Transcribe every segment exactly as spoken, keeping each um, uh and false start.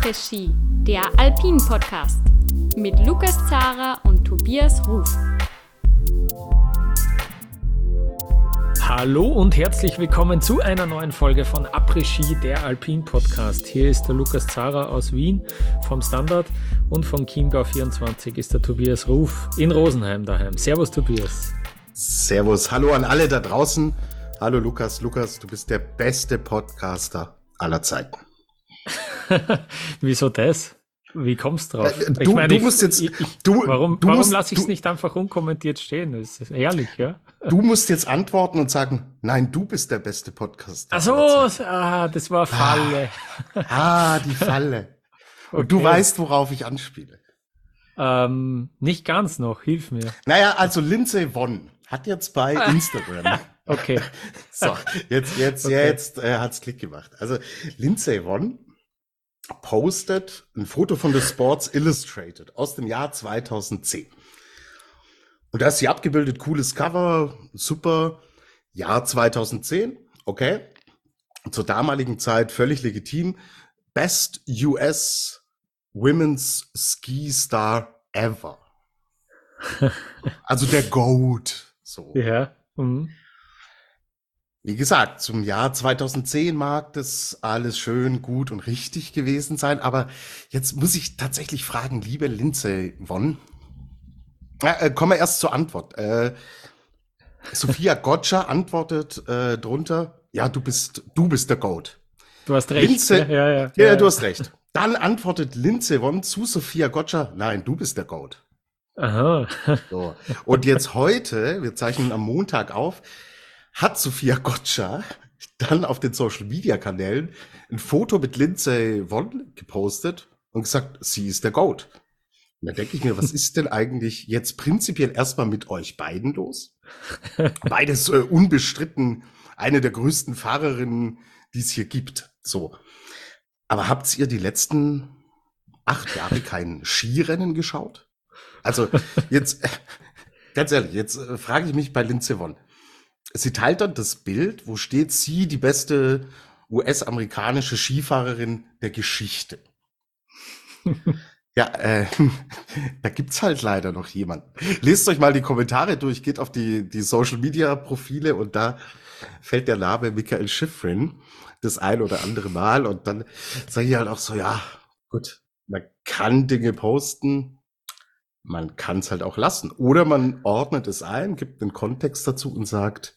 Après-Ski, der Alpin-Podcast mit Lukas Zara und Tobias Ruf. Hallo und herzlich willkommen zu einer neuen Folge von Après-Ski, der Alpin-Podcast. Hier ist der Lukas Zara aus Wien vom Standard und vom Chiemgau vierundzwanzig ist der Tobias Ruf in Rosenheim daheim. Servus Tobias. Servus, hallo an alle da draußen. Hallo Lukas, Lukas, du bist der beste Podcaster aller Zeiten. Wieso das? Wie kommst du drauf? Äh, du, ich meine, du ich, musst jetzt, ich, ich, du, warum, du warum musst, lasse ich es du, nicht einfach unkommentiert stehen? Das ist ehrlich, ja? Du musst jetzt antworten und sagen, nein, du bist der beste Podcaster. Ach so, ah, das war Falle. Ah, ah die Falle. Und okay. Du weißt, worauf ich anspiele. Ähm, nicht ganz noch, hilf mir. Naja, also Lindsey Vonn hat jetzt bei Instagram. Okay. So, jetzt, jetzt, okay. jetzt äh, hat's Klick gemacht. Also Lindsey Vonn postet ein Foto von The Sports Illustrated aus dem Jahr zweitausendzehn. Und da ist sie abgebildet, cooles Cover, super, Jahr zweitausendzehn, okay. Zur damaligen Zeit völlig legitim. Best U S Women's Ski Star ever. Also der GOAT. So. Ja. Mhm. Wie gesagt, zum Jahr zweitausendzehn mag das alles schön, gut und richtig gewesen sein, aber jetzt muss ich tatsächlich fragen, liebe Lindsey Vonn, äh, kommen wir erst zur Antwort. Äh, Sophia Gotcha antwortet äh, drunter, ja, du bist, du bist der GOAT. Du hast recht. Lindsey, ja, ja, ja, ja, ja, du hast recht. Dann antwortet Lindsey Vonn zu Sophia Gotcha, nein, du bist der GOAT. Aha. So. Und jetzt heute, wir zeichnen am Montag auf, hat Sophia Gotcha dann auf den Social-Media-Kanälen ein Foto mit Lindsey Vonn gepostet und gesagt, sie ist der GOAT. Und da denke ich mir, was ist denn eigentlich jetzt prinzipiell erstmal mit euch beiden los? Beides äh, unbestritten eine der größten Fahrerinnen, die es hier gibt. So. Aber habt ihr die letzten acht Jahre kein Skirennen geschaut? Also jetzt, ganz ehrlich, jetzt äh, frage ich mich bei Lindsey Vonn. Sie teilt dann das Bild, wo steht sie, die beste U S-amerikanische Skifahrerin der Geschichte. Ja, äh, da gibt's halt leider noch jemanden. Lest euch mal die Kommentare durch, geht auf die, die Social-Media-Profile und da fällt der Name Mikael Shiffrin das ein oder andere Mal und dann sage ich halt auch so, ja, gut, man kann Dinge posten, man kann es halt auch lassen. Oder man ordnet es ein, gibt einen Kontext dazu und sagt,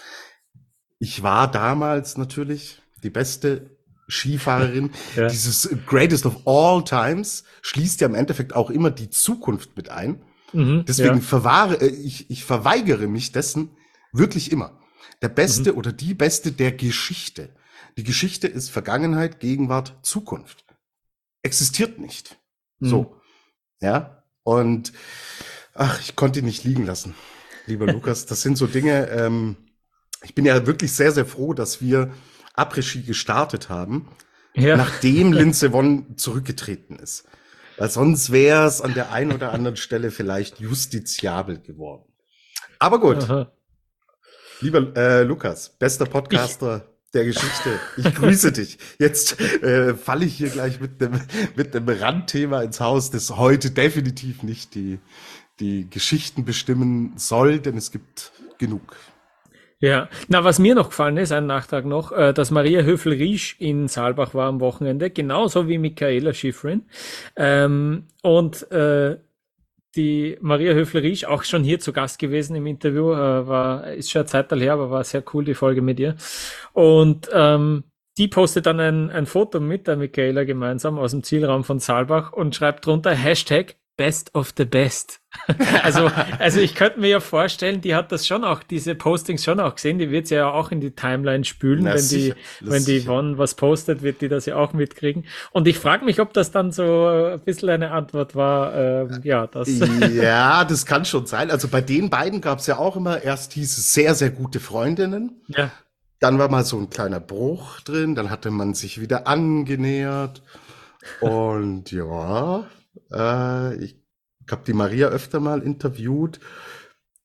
ich war damals natürlich die beste Skifahrerin. Ja. Dieses Greatest of All Times schließt ja im Endeffekt auch immer die Zukunft mit ein. Mhm, Deswegen ja. verwahre, ich, ich verweigere mich dessen wirklich immer. Der Beste mhm. oder die Beste der Geschichte. Die Geschichte ist Vergangenheit, Gegenwart, Zukunft. Existiert nicht. Mhm. So. Ja. Und ach, ich konnte ihn nicht liegen lassen, lieber Lukas. Das sind so Dinge, ähm, ich bin ja wirklich sehr, sehr froh, dass wir Après-Ski gestartet haben, ja. nachdem Lindsey Vonn zurückgetreten ist. Weil sonst wäre es an der einen oder anderen Stelle vielleicht justiziabel geworden. Aber gut, Aha. lieber äh, Lukas, bester Podcaster ich der Geschichte. Ich grüße dich. Jetzt äh, falle ich hier gleich mit einem mit einem Randthema ins Haus, das heute definitiv nicht die die Geschichten bestimmen soll, denn es gibt genug. Ja, na, was mir noch gefallen ist, ein Nachtrag noch, äh, dass Maria Höfel-Riesch in Saalbach war am Wochenende, genauso wie Mikaela Shiffrin. Ähm, und äh, die Maria Höfel-Riesch, auch schon hier zu Gast gewesen im Interview, äh, war, ist schon eine Zeit her, aber war sehr cool, die Folge mit ihr. Und ähm, die postet dann ein, ein Foto mit der Mikaela gemeinsam aus dem Zielraum von Saalbach und schreibt drunter Hashtag Best of the Best. also, also ich könnte mir ja vorstellen, die hat das schon auch, diese Postings schon auch gesehen, die wird sie ja auch in die Timeline spülen, Na, wenn sicher, die, wenn die Vonn was postet, wird die das ja auch mitkriegen. Und ich frage mich, ob das dann so ein bisschen eine Antwort war, ähm, ja, das. Ja, das kann schon sein. Also bei den beiden gab es ja auch immer, erst hieß es sehr, sehr gute Freundinnen. Ja. Dann war mal so ein kleiner Bruch drin, dann hatte man sich wieder angenähert. Und ja, äh, ich habe die Maria öfter mal interviewt.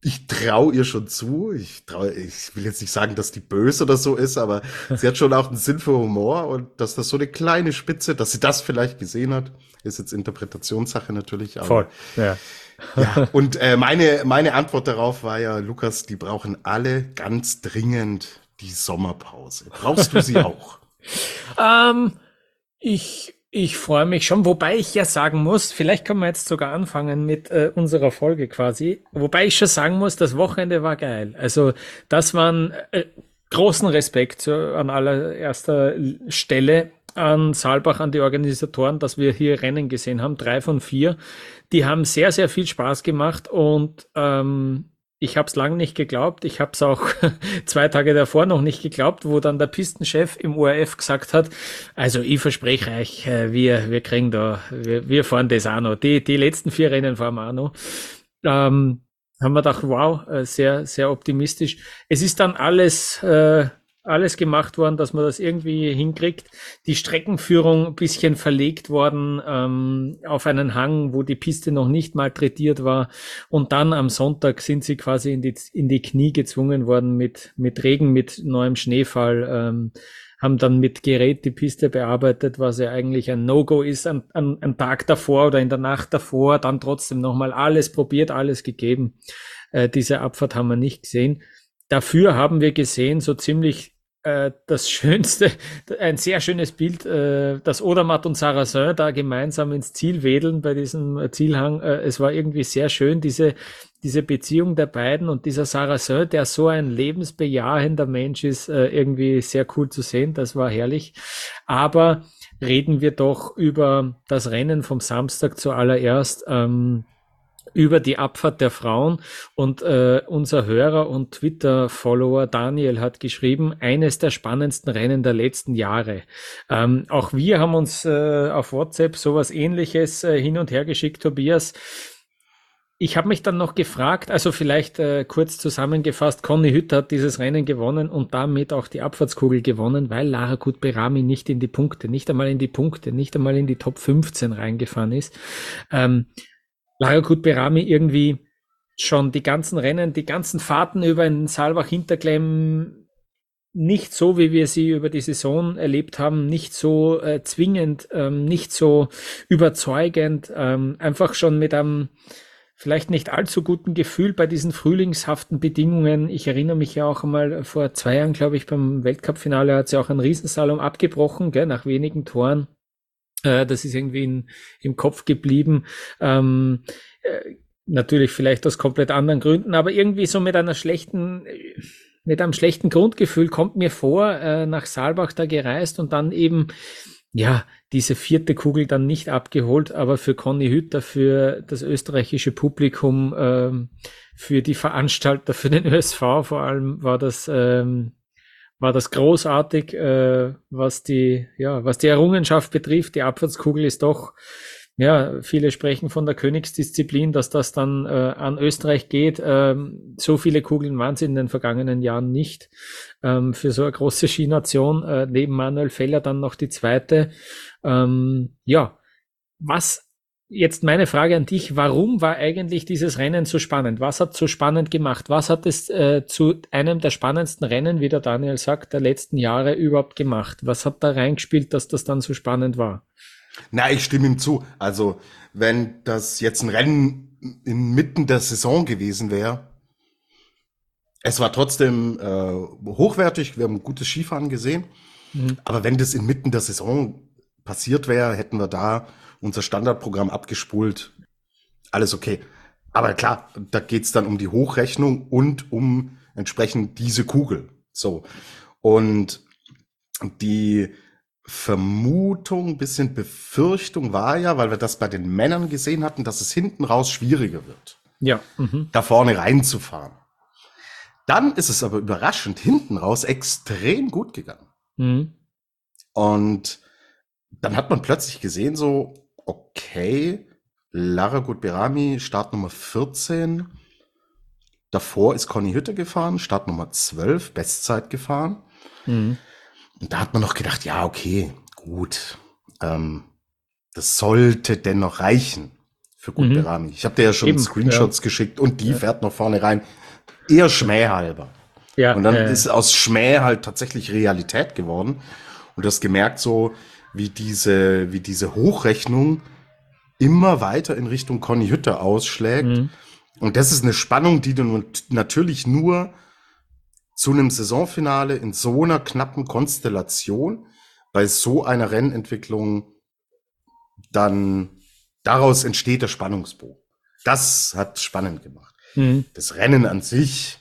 ich traue ihr schon zu. Ich trau, ich will jetzt nicht sagen, dass die böse oder so ist, aber sie hat schon auch einen Sinn für Humor und dass das so eine kleine Spitze, dass sie das vielleicht gesehen hat, ist jetzt Interpretationssache natürlich. Aber, Voll, ja. ja. Und äh, meine meine Antwort darauf war ja, Lukas, die brauchen alle ganz dringend die Sommerpause. Brauchst du sie auch? ähm, ich Ich freue mich schon, wobei ich ja sagen muss, vielleicht können wir jetzt sogar anfangen mit äh, unserer Folge quasi, wobei ich schon sagen muss, das Wochenende war geil. Also das waren äh, großen Respekt äh, an allererster Stelle an Saalbach, an die Organisatoren, dass wir hier Rennen gesehen haben, drei von vier. Die haben sehr, sehr viel Spaß gemacht und ähm, ich habe es lange nicht geglaubt. Ich habe es auch zwei Tage davor noch nicht geglaubt, wo dann der Pistenchef im O R F gesagt hat, also ich verspreche euch, wir wir kriegen da, wir, wir fahren das auch noch. Die, die letzten vier Rennen fahren wir auch noch. Ähm, haben wir gedacht, wow, sehr, sehr optimistisch. Es ist dann alles... Äh, alles gemacht worden, dass man das irgendwie hinkriegt. Die Streckenführung ein bisschen verlegt worden ähm, auf einen Hang, wo die Piste noch nicht malträtiert war. Und dann am Sonntag sind sie quasi in die, in die Knie gezwungen worden mit, mit Regen, mit neuem Schneefall, ähm, haben dann mit Gerät die Piste bearbeitet, was ja eigentlich ein No-Go ist, an, an, an Tag davor oder in der Nacht davor, dann trotzdem nochmal alles probiert, alles gegeben. Äh, diese Abfahrt haben wir nicht gesehen. Dafür haben wir gesehen, so ziemlich äh, das schönste, ein sehr schönes Bild, äh, dass Odermatt und Sarrazin da gemeinsam ins Ziel wedeln bei diesem Zielhang. Äh, es war irgendwie sehr schön, diese diese Beziehung der beiden und dieser Sarrazin, der so ein lebensbejahender Mensch ist, äh, irgendwie sehr cool zu sehen. Das war herrlich. Aber reden wir doch über das Rennen vom Samstag zuallererst. Ähm, über die Abfahrt der Frauen und äh, unser Hörer und Twitter-Follower Daniel hat geschrieben, eines der spannendsten Rennen der letzten Jahre. Ähm, auch wir haben uns äh, auf WhatsApp sowas Ähnliches äh, hin und her geschickt, Tobias. Ich habe mich dann noch gefragt, also vielleicht äh, kurz zusammengefasst, Conny Hütter hat dieses Rennen gewonnen und damit auch die Abfahrtskugel gewonnen, weil Lara Kutberami nicht in die Punkte, nicht einmal in die Punkte, nicht einmal in die Top fünfzehn reingefahren ist. Ähm, Lara Kutberami irgendwie schon die ganzen Rennen, die ganzen Fahrten über in Saalbach-Hinterklemm nicht so, wie wir sie über die Saison erlebt haben, nicht so äh, zwingend, ähm, nicht so überzeugend, ähm, einfach schon mit einem vielleicht nicht allzu guten Gefühl bei diesen frühlingshaften Bedingungen. Ich erinnere mich ja auch einmal vor zwei Jahren, glaube ich, beim Weltcup-Finale hat sie auch einen Riesensalom abgebrochen, gell, nach wenigen Toren. Das ist irgendwie in, im Kopf geblieben. Ähm, äh, natürlich vielleicht aus komplett anderen Gründen, aber irgendwie so mit einer schlechten, mit einem schlechten Grundgefühl kommt mir vor, äh, nach Saalbach da gereist und dann eben, ja, diese vierte Kugel dann nicht abgeholt, aber für Conny Hütter, für das österreichische Publikum, ähm, für die Veranstalter, für den Ö S V vor allem war das, ähm, war das großartig, äh, was die, ja, was die Errungenschaft betrifft. Die Abfahrtskugel ist doch, ja, viele sprechen von der Königsdisziplin, dass das dann äh, an Österreich geht. Ähm, so viele Kugeln waren es in den vergangenen Jahren nicht. Ähm, für so eine große Skination, äh, neben Manuel Feller dann noch die zweite. Ähm, ja, was Jetzt meine Frage an dich, warum war eigentlich dieses Rennen so spannend? Was hat so spannend gemacht? Was hat es äh, zu einem der spannendsten Rennen, wie der Daniel sagt, der letzten Jahre überhaupt gemacht? Was hat da reingespielt, dass das dann so spannend war? Na, ich stimme ihm zu. Also, wenn das jetzt ein Rennen inmitten der Saison gewesen wäre, es war trotzdem äh, hochwertig, wir haben gutes Skifahren gesehen, mhm. aber wenn das inmitten der Saison passiert wäre, hätten wir da unser Standardprogramm abgespult, alles okay. Aber klar, da geht's dann um die Hochrechnung und um entsprechend diese Kugel. So. Und die Vermutung, bisschen Befürchtung war ja, weil wir das bei den Männern gesehen hatten, dass es hinten raus schwieriger wird, ja, mhm. da vorne reinzufahren. Dann ist es aber überraschend hinten raus extrem gut gegangen. Mhm. Und dann hat man plötzlich gesehen, so, okay, Lara Kutberami, Startnummer vierzehn. Davor ist Conny Hütter gefahren, Startnummer zwölf, Bestzeit gefahren. Mhm. Und da hat man noch gedacht, ja, okay, gut, ähm, das sollte dennoch reichen für Gut Mhm. Berami. Ich habe dir ja schon Eben, Screenshots ja. geschickt und die Ja. fährt noch vorne rein. Eher schmähhalber. Ja, Und dann äh, ist aus Schmäh halt tatsächlich Realität geworden. Und du hast gemerkt, so wie diese, wie diese Hochrechnung immer weiter in Richtung Conny Hütter ausschlägt. mhm. Und das ist eine Spannung, die du nun natürlich nur zu einem Saisonfinale in so einer knappen Konstellation bei so einer Rennentwicklung dann daraus entsteht der Spannungsbogen. Das hat spannend gemacht. Mhm. Das Rennen an sich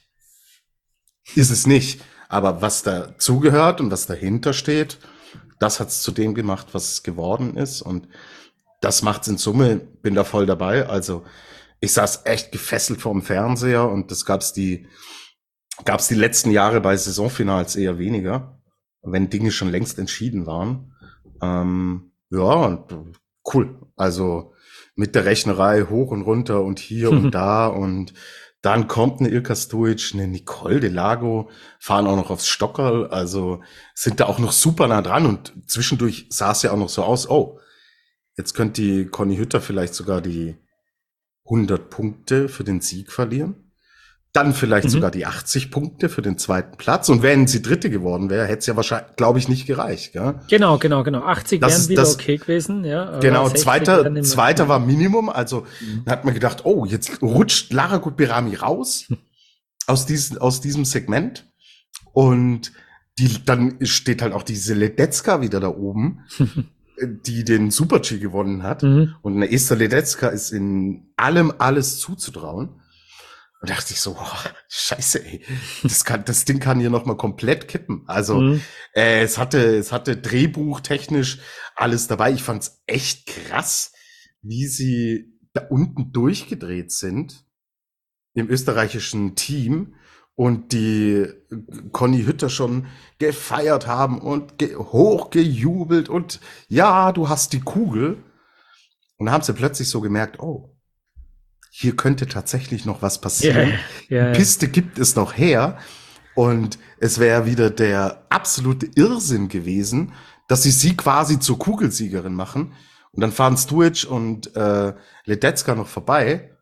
ist es nicht. Aber was dazugehört und was dahinter steht, das hat es zu dem gemacht, was es geworden ist. Und das macht's in Summe, bin da voll dabei. Also ich saß echt gefesselt vorm Fernseher und das gab's die, gab's die letzten Jahre bei Saisonfinals eher weniger, wenn Dinge schon längst entschieden waren. Ähm, ja, und cool. Also mit der Rechnerei hoch und runter und hier und da und dann kommt eine Ilka Stuic, eine Nicole de Lago, fahren auch noch aufs Stockerl, also sind da auch noch super nah dran und zwischendurch sah es ja auch noch so aus, oh, jetzt könnte die Conny Hütter vielleicht sogar die hundert Punkte für den Sieg verlieren. Dann vielleicht Mhm. sogar die achtzig Punkte für den zweiten Platz. Und wenn sie Dritte geworden wäre, hätte es ja wahrscheinlich, glaube ich, nicht gereicht. Gell? Genau, genau, genau. achtzig Das wären ist wieder das- okay gewesen, ja. aber Genau, sechzig zweiter, wären immer- zweiter war Minimum. Also da hat man gedacht, oh, jetzt rutscht Lara Gut-Berami raus aus, diesen, aus diesem Segment. Und die, dann steht halt auch diese Ledetzka wieder da oben, die den Super-G gewonnen hat. Mhm. Und eine Esther Ledetzka ist in allem alles zuzutrauen. Und da dachte ich so, boah, scheiße, ey, das kann, das Ding kann hier noch mal komplett kippen. Also Mhm. äh, es hatte, es hatte drehbuchtechnisch alles dabei. Ich fand's echt krass, wie sie da unten durchgedreht sind im österreichischen Team und die Conny Hütter schon gefeiert haben und ge hochgejubelt und ja, du hast die Kugel. Und dann haben sie plötzlich so gemerkt, oh, hier könnte tatsächlich noch was passieren. Ja, ja, ja. Die Piste gibt es noch her. Und es wäre wieder der absolute Irrsinn gewesen, dass sie sie quasi zur Kugelsiegerin machen. Und dann fahren Stuic und äh, Ledetzka noch vorbei.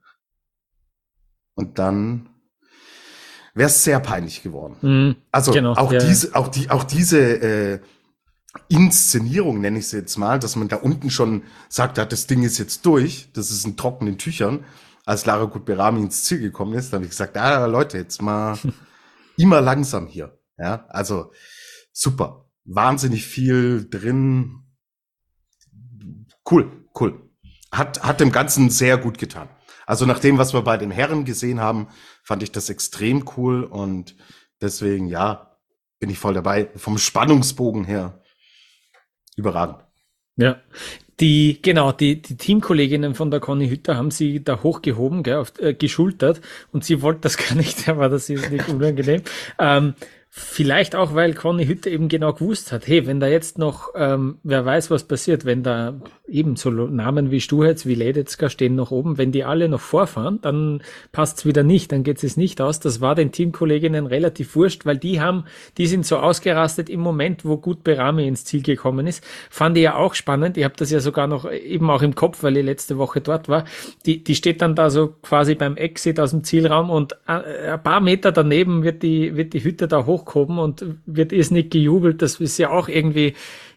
Und dann wäre es sehr peinlich geworden. Mhm. Also Genau, auch ja, ja. diese, auch die, auch diese äh, Inszenierung nenne ich sie jetzt mal, dass man da unten schon sagt, ja, das Ding ist jetzt durch, das ist in trockenen Tüchern. Als Lara Gut-Berami ins Ziel gekommen ist, dann habe ich gesagt, ah, Leute, jetzt mal immer langsam hier. Ja, also super, wahnsinnig viel drin. Cool, cool. Hat, hat dem Ganzen sehr gut getan. Also nach dem, was wir bei den Herren gesehen haben, fand ich das extrem cool und deswegen, ja, bin ich voll dabei. Vom Spannungsbogen her überragend. Ja, die, genau, die, die Teamkolleginnen von der Conny Hütter haben sie da hochgehoben, gell, auf, äh, geschultert und sie wollte das gar nicht, da war das ist nicht unangenehm. Ähm, vielleicht auch, weil Conny Hütter eben genau gewusst hat, hey, wenn da jetzt noch, ähm, wer weiß, was passiert, wenn da eben so Namen wie Stuhetz, wie Ledetzka stehen noch oben, wenn die alle noch vorfahren, dann passt's wieder nicht, dann geht es nicht aus. Das war den Teamkolleginnen relativ wurscht, weil die haben, die sind so ausgerastet im Moment, wo Gut-Berami ins Ziel gekommen ist. Fand ich ja auch spannend. Ich habe das ja sogar noch eben auch im Kopf, weil ich letzte Woche dort war. Die, die steht dann da so quasi beim Exit aus dem Zielraum und ein paar Meter daneben wird die, wird die Hütte da hochgehoben und wird irrsinnig gejubelt. Das ist ja auch irgendwie,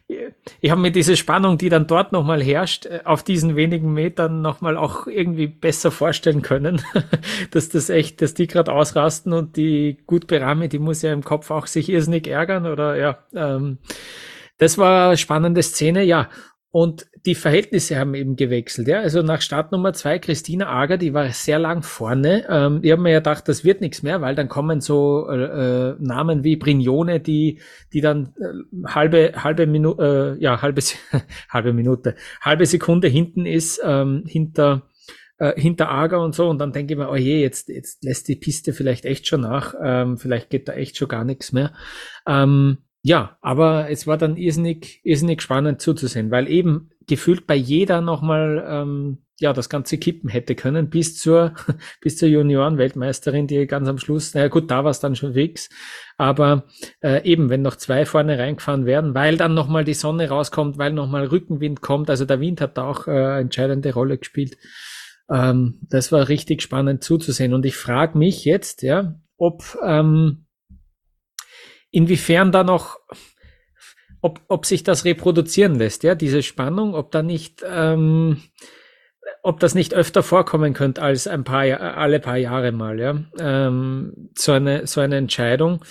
ich habe mir diese Spannung, die dann dort nochmal herrscht, auf diesen wenigen Metern nochmal auch irgendwie besser vorstellen können, dass das echt, dass die gerade ausrasten und die Gut-Berami, die muss ja im Kopf auch sich irrsinnig ärgern oder ja, ähm, das war eine spannende Szene, ja. Und die Verhältnisse haben eben gewechselt, ja. Also nach Start Nummer zwei, Christina Ager, die war sehr lang vorne. Ähm, ich habe mir ja gedacht, das wird nichts mehr, weil dann kommen so äh, Namen wie Brignone, die die dann äh, halbe halbe Minute, äh, ja halbe halbe Minute, halbe Sekunde hinten ist ähm, hinter äh, hinter Ager und so. Und dann denke ich mir, oh je, jetzt jetzt lässt die Piste vielleicht echt schon nach, ähm, vielleicht geht da echt schon gar nichts mehr. Ähm, Ja, aber es war dann irrsinnig, irrsinnig spannend zuzusehen, weil eben gefühlt bei jeder nochmal ähm, ja das ganze kippen hätte können, bis zur bis zur Junioren-Weltmeisterin, die ganz am Schluss, naja gut, da war es dann schon fix, aber äh, eben, wenn noch zwei vorne reingefahren werden, weil dann nochmal die Sonne rauskommt, weil nochmal Rückenwind kommt, also der Wind hat da auch äh, eine entscheidende Rolle gespielt. Ähm, das war richtig spannend zuzusehen. Und ich frage mich jetzt, ja, ob ähm, inwiefern da noch, ob, ob sich das reproduzieren lässt, ja, diese Spannung, ob da nicht, ähm, ob das nicht öfter vorkommen könnte als ein paar, alle paar Jahre mal, ja, ähm, so eine, so eine Entscheidung.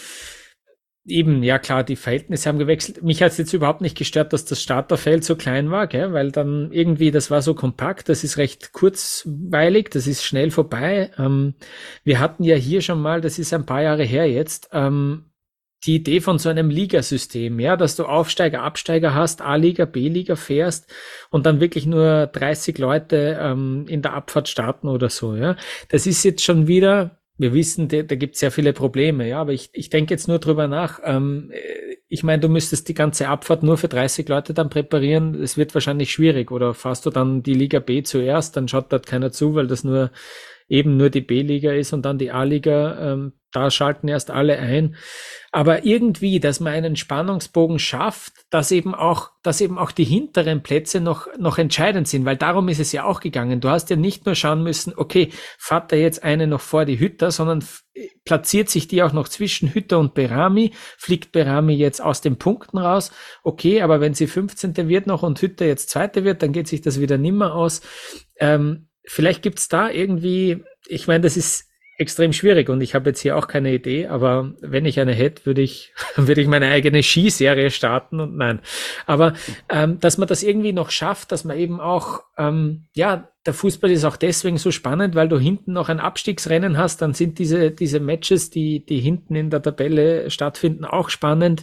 Eben, ja klar, die Verhältnisse haben gewechselt. Mich hat es jetzt überhaupt nicht gestört, dass das Starterfeld so klein war, gell? Weil dann irgendwie, das war so kompakt, das ist recht kurzweilig, das ist schnell vorbei. Ähm, wir hatten ja hier schon mal, das ist ein paar Jahre her jetzt, ähm, die Idee von so einem Ligasystem, ja, dass du Aufsteiger, Absteiger hast, A-Liga, B-Liga fährst und dann wirklich nur dreißig Leute ähm, in der Abfahrt starten oder so, ja. Das ist jetzt schon wieder, wir wissen, da, da gibt es sehr viele Probleme, ja, aber ich, ich denke jetzt nur drüber nach. Ähm, ich meine, du müsstest die ganze Abfahrt nur für dreißig Leute dann präparieren. Es wird wahrscheinlich schwierig. Oder fährst du dann die Liga B zuerst, dann schaut dort keiner zu, weil das nur eben nur die B-Liga ist und dann die A-Liga. Ähm, da schalten erst alle ein. Aber irgendwie, dass man einen Spannungsbogen schafft, dass eben auch, dass eben auch die hinteren Plätze noch, noch entscheidend sind, weil darum ist es ja auch gegangen. Du hast ja nicht nur schauen müssen, okay, fährt da jetzt eine noch vor die Hütter, sondern platziert sich die auch noch zwischen Hütter und Berami, fliegt Berami jetzt aus den Punkten raus, okay, aber wenn sie fünfzehnte wird noch und Hütter jetzt zweite wird, dann geht sich das wieder nimmer aus. Ähm, vielleicht gibt's da irgendwie, ich meine, das ist extrem schwierig und ich habe jetzt hier auch keine Idee, aber wenn ich eine hätte, würde ich würde ich meine eigene Skiserie starten und nein. Aber ähm, dass man das irgendwie noch schafft, dass man eben auch, ähm, ja, der Fußball ist auch deswegen so spannend, weil du hinten noch ein Abstiegsrennen hast, dann sind diese diese Matches, die die hinten in der Tabelle stattfinden, auch spannend.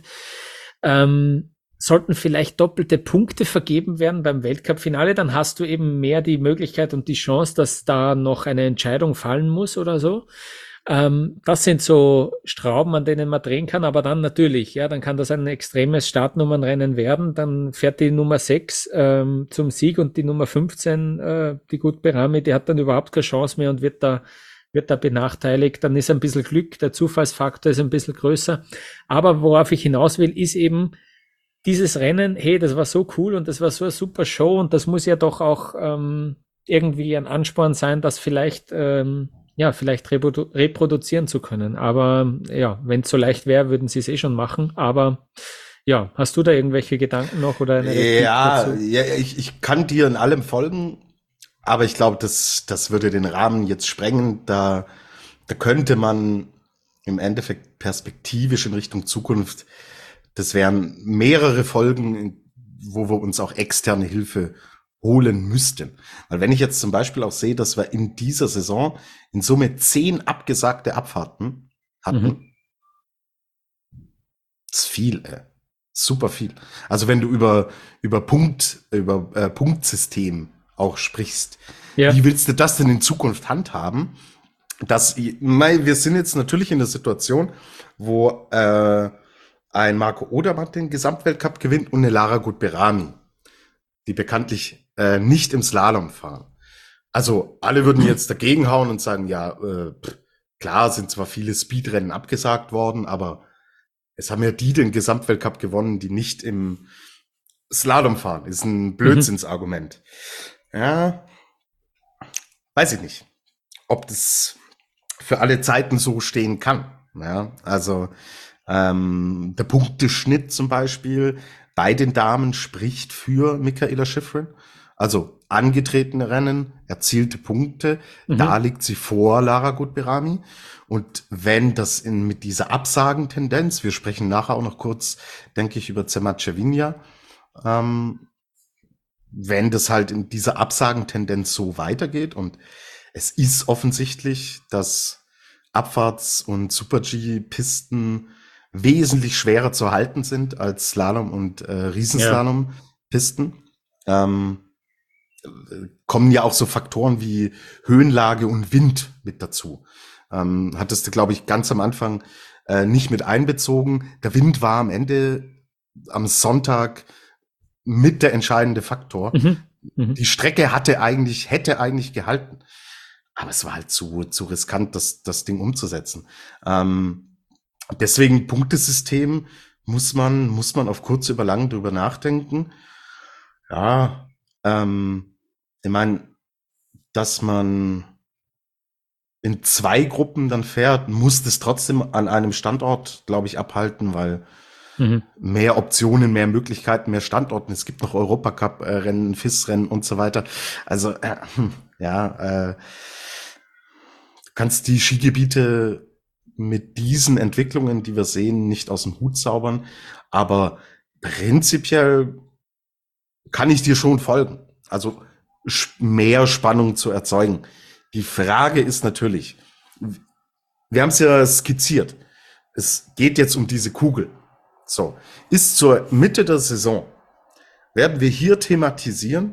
Ähm, sollten vielleicht doppelte Punkte vergeben werden beim Weltcup-Finale, dann hast du eben mehr die Möglichkeit und die Chance, dass da noch eine Entscheidung fallen muss oder so. Ähm, das sind so Schrauben, an denen man drehen kann, aber dann natürlich, ja, dann kann das ein extremes Startnummernrennen werden, dann fährt die Nummer sechs ähm, zum Sieg und die Nummer fünfzehn, äh, die Gut Berami, die hat dann überhaupt keine Chance mehr und wird da wird da benachteiligt, dann ist ein bisschen Glück, der Zufallsfaktor ist ein bisschen größer. Aber worauf ich hinaus will, ist eben, dieses Rennen, hey, das war so cool und das war so eine super Show und das muss ja doch auch ähm, irgendwie ein Ansporn sein, das vielleicht, ähm, ja, vielleicht reprodu- reproduzieren zu können. Aber ja, wenn es so leicht wäre, würden sie es eh schon machen. Aber ja, hast du da irgendwelche Gedanken noch oder eine Replik Ja, dazu? ja, ich, ich kann dir in allem folgen, aber ich glaube, das, das würde den Rahmen jetzt sprengen. Da, da könnte man im Endeffekt perspektivisch in Richtung Zukunft, das wären mehrere Folgen, wo wir uns auch externe Hilfe holen müssten. Weil wenn ich jetzt zum Beispiel auch sehe, dass wir in dieser Saison in Summe zehn abgesagte Abfahrten hatten, mhm. Das ist viel, ey. Super viel. Also wenn du über, über Punkt, über äh, Punktsystem auch sprichst, ja. Wie willst du das denn in Zukunft handhaben? Dass, wir sind jetzt natürlich in der Situation, wo äh, ein Marco Odermatt den Gesamtweltcup gewinnt und eine Lara Gut-Berami, die bekanntlich äh, nicht im Slalom fahren. Also alle würden jetzt dagegen hauen und sagen, ja, äh, klar sind zwar viele Speedrennen abgesagt worden, aber es haben ja die den Gesamtweltcup gewonnen, die nicht im Slalom fahren. Ist ein Blödsinnsargument. Mhm. Ja, weiß ich nicht, ob das für alle Zeiten so stehen kann. Ja, also ähm, der Punkteschnitt zum Beispiel bei den Damen spricht für Mikaela Shiffrin. Also angetretene Rennen, erzielte Punkte, mhm. Da liegt sie vor Lara Gut-Berami. Und wenn das in, mit dieser Absagentendenz, wir sprechen nachher auch noch kurz, denke ich, über Zemachevinja, ähm, wenn das halt in dieser Absagentendenz so weitergeht und es ist offensichtlich, dass Abfahrts- und Super-G-Pisten wesentlich schwerer zu halten sind als Slalom- und äh, Riesenslalom-Pisten. Ja. Ähm, kommen ja auch so Faktoren wie Höhenlage und Wind mit dazu. Ähm, hattest du, glaube ich, ganz am Anfang äh, nicht mit einbezogen. Der Wind war am Ende am Sonntag mit der entscheidende Faktor. Mhm. Mhm. Die Strecke hatte eigentlich, hätte eigentlich gehalten. Aber es war halt zu, zu riskant, das, das Ding umzusetzen. Ähm, deswegen Punktesystem muss man, muss man auf kurz über lang drüber nachdenken. Ja, ähm, ich meine, dass man in zwei Gruppen dann fährt, muss das trotzdem an einem Standort, glaube ich, abhalten, weil mhm. mehr Optionen, mehr Möglichkeiten, mehr Standorten. Es gibt noch Europacup-Rennen, F I S-Rennen und so weiter. Also, äh, ja, äh, du kannst die Skigebiete mit diesen Entwicklungen, die wir sehen, nicht aus dem Hut zaubern. Aber prinzipiell kann ich dir schon folgen. Also mehr Spannung zu erzeugen. Die Frage ist natürlich, wir haben es ja skizziert, es geht jetzt um diese Kugel. So, ist zur Mitte der Saison, werden wir hier thematisieren,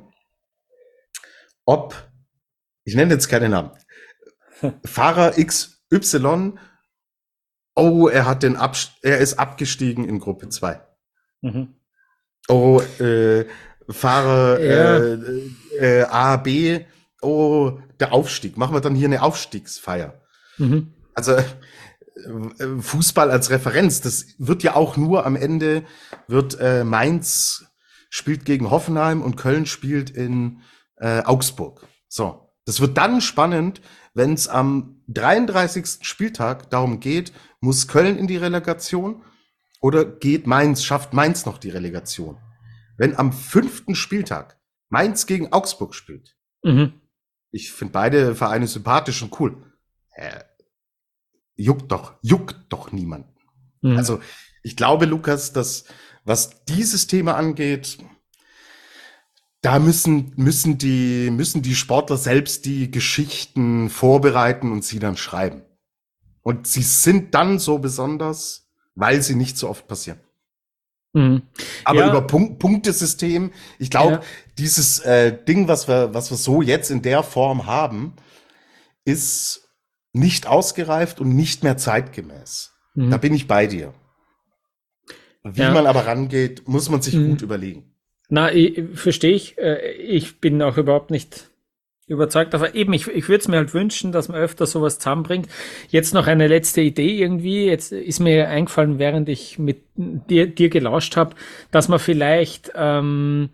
ob, ich nenne jetzt keine Namen, Fahrer X Y, oh, er hat den Abst- er ist abgestiegen in Gruppe zwei. Mhm. Oh, äh, Fahrer ja. äh, äh, A, B, oh, der Aufstieg. Machen wir dann hier eine Aufstiegsfeier. Mhm. Also äh, Fußball als Referenz, das wird ja auch nur am Ende, wird äh, Mainz spielt gegen Hoffenheim und Köln spielt in äh, Augsburg. So, das wird dann spannend, wenn es am dreiunddreißigsten Spieltag darum geht, muss Köln in die Relegation oder geht Mainz, schafft Mainz noch die Relegation? Wenn am fünften Spieltag Mainz gegen Augsburg spielt, mhm. ich finde beide Vereine sympathisch und cool, äh, juckt doch, juckt doch niemanden. Mhm. Also ich glaube, Lukas, dass was dieses Thema angeht, da müssen, müssen die, müssen die Sportler selbst die Geschichten vorbereiten und sie dann schreiben. Und sie sind dann so besonders, weil sie nicht so oft passieren. Mhm. Aber ja. über Punkt, Punktesystem, ich glaube, ja. dieses äh, Ding, was wir, was wir so jetzt in der Form haben, ist nicht ausgereift und nicht mehr zeitgemäß. Mhm. Da bin ich bei dir. Wie ja. man aber rangeht, muss man sich mhm. gut überlegen. Na, ich, verstehe ich. Ich bin auch überhaupt nicht überzeugt. Aber eben, ich, ich würde es mir halt wünschen, dass man öfter sowas zusammenbringt. Jetzt noch eine letzte Idee irgendwie. Jetzt ist mir eingefallen, während ich mit dir, dir gelauscht habe, dass man vielleicht ähm,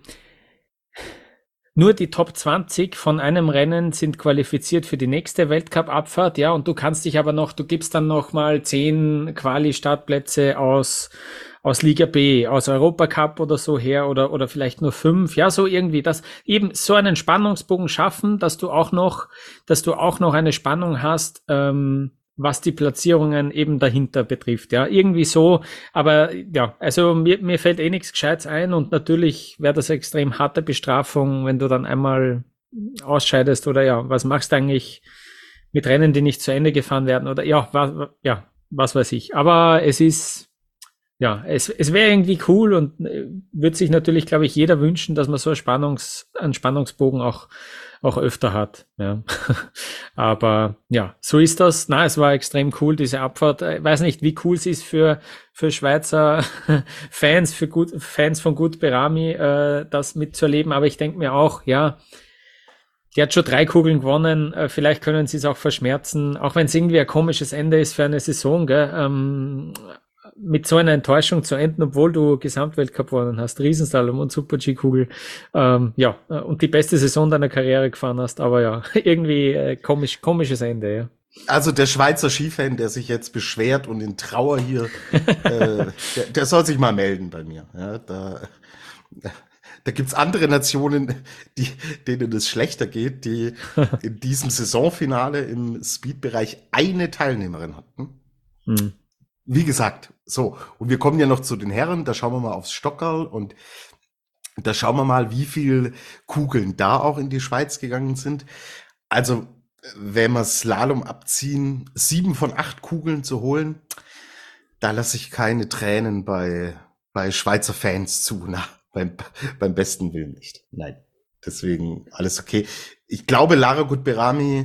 nur die Top zwanzig von einem Rennen sind qualifiziert für die nächste Weltcup-Abfahrt, ja, und du kannst dich aber noch, du gibst dann noch mal zehn Quali-Startplätze aus aus Liga B, aus Europacup oder so her oder oder vielleicht nur fünf, ja, so irgendwie, dass eben so einen Spannungsbogen schaffen, dass du auch noch, dass du auch noch eine Spannung hast, ähm, was die Platzierungen eben dahinter betrifft, ja, irgendwie so, aber ja, also mir, mir fällt eh nichts Gescheites ein und natürlich wäre das eine extrem harte Bestrafung, wenn du dann einmal ausscheidest oder ja, was machst du eigentlich mit Rennen, die nicht zu Ende gefahren werden oder ja, was, ja, was weiß ich, aber es ist Ja, es, es wäre irgendwie cool und äh, würde sich natürlich, glaube ich, jeder wünschen, dass man so einen, Spannungs-, einen Spannungsbogen auch, auch öfter hat. Ja. Aber ja, so ist das. Na, es war extrem cool, diese Abfahrt. Ich weiß nicht, wie cool es ist für, für Schweizer Fans, für gut, Fans von Gut Berami, äh, das mitzuerleben. Aber ich denke mir auch, ja, die hat schon drei Kugeln gewonnen. Äh, vielleicht können sie es auch verschmerzen, auch wenn es irgendwie ein komisches Ende ist für eine Saison, gell? Ähm, mit so einer Enttäuschung zu enden, obwohl du Gesamtweltcup gewonnen hast, Riesenslalom und Super-G-Kugel, ähm, ja, und die beste Saison deiner Karriere gefahren hast, aber ja, irgendwie äh, komisch, komisches Ende, ja. Also der Schweizer Skifan, der sich jetzt beschwert und in Trauer hier, äh, der, der soll sich mal melden bei mir, ja, da, da gibt's andere Nationen, die, denen es schlechter geht, die in diesem Saisonfinale im Speed-Bereich eine Teilnehmerin hatten. Hm. Wie gesagt, so, und wir kommen ja noch zu den Herren, da schauen wir mal aufs Stockerl und da schauen wir mal, wie viel Kugeln da auch in die Schweiz gegangen sind. Also, wenn wir Slalom abziehen, sieben von acht Kugeln zu holen, da lasse ich keine Tränen bei, bei Schweizer Fans zu, na, beim, beim besten Willen nicht. Nein, deswegen alles okay. Ich glaube, Lara Gut-Berami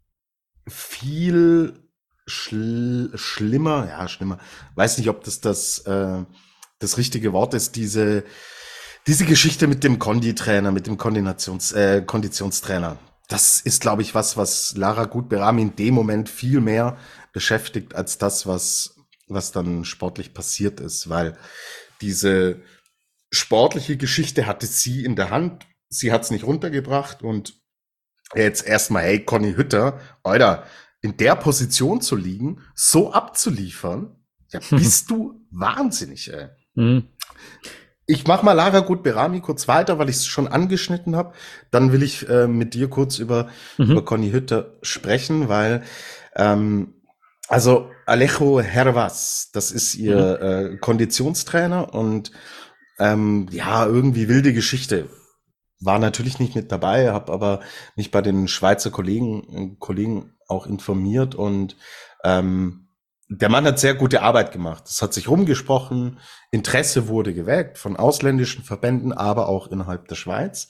viel Schl- schlimmer, ja, schlimmer. Weiß nicht, ob das das, äh, das richtige Wort ist, diese, diese Geschichte mit dem Konditrainer, mit dem Kondinations, äh, Konditionstrainer. Das ist, glaube ich, was, was Lara Gut-Berami in dem Moment viel mehr beschäftigt, als das, was, was dann sportlich passiert ist, weil diese sportliche Geschichte hatte sie in der Hand. Sie hat es nicht runtergebracht und jetzt erstmal, hey, Conny Hütter, Alter, in der Position zu liegen, so abzuliefern, ja, bist du wahnsinnig, ey. Mhm. Ich mach mal Lara Gut-Berami kurz weiter, weil ich es schon angeschnitten habe. Dann will ich äh, mit dir kurz über, Mhm. über Conny Hütter sprechen, weil ähm, also Alejo Hervas, das ist ihr äh, Konditionstrainer und ähm, ja, irgendwie wilde Geschichte. War natürlich nicht mit dabei, habe aber mich bei den Schweizer Kollegen, Kollegen auch informiert und ähm, der Mann hat sehr gute Arbeit gemacht. Es hat sich rumgesprochen, Interesse wurde geweckt von ausländischen Verbänden, aber auch innerhalb der Schweiz.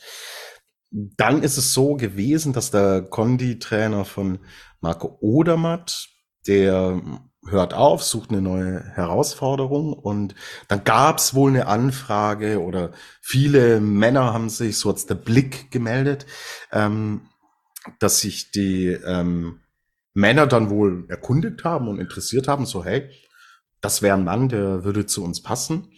Dann ist es so gewesen, dass der Kondi-Trainer von Marco Odermatt, der hört auf, sucht eine neue Herausforderung und dann gab es wohl eine Anfrage oder viele Männer haben sich, so hat's der Blick gemeldet, ähm, dass sich die ähm, Männer dann wohl erkundigt haben und interessiert haben, so hey, das wäre ein Mann, der würde zu uns passen.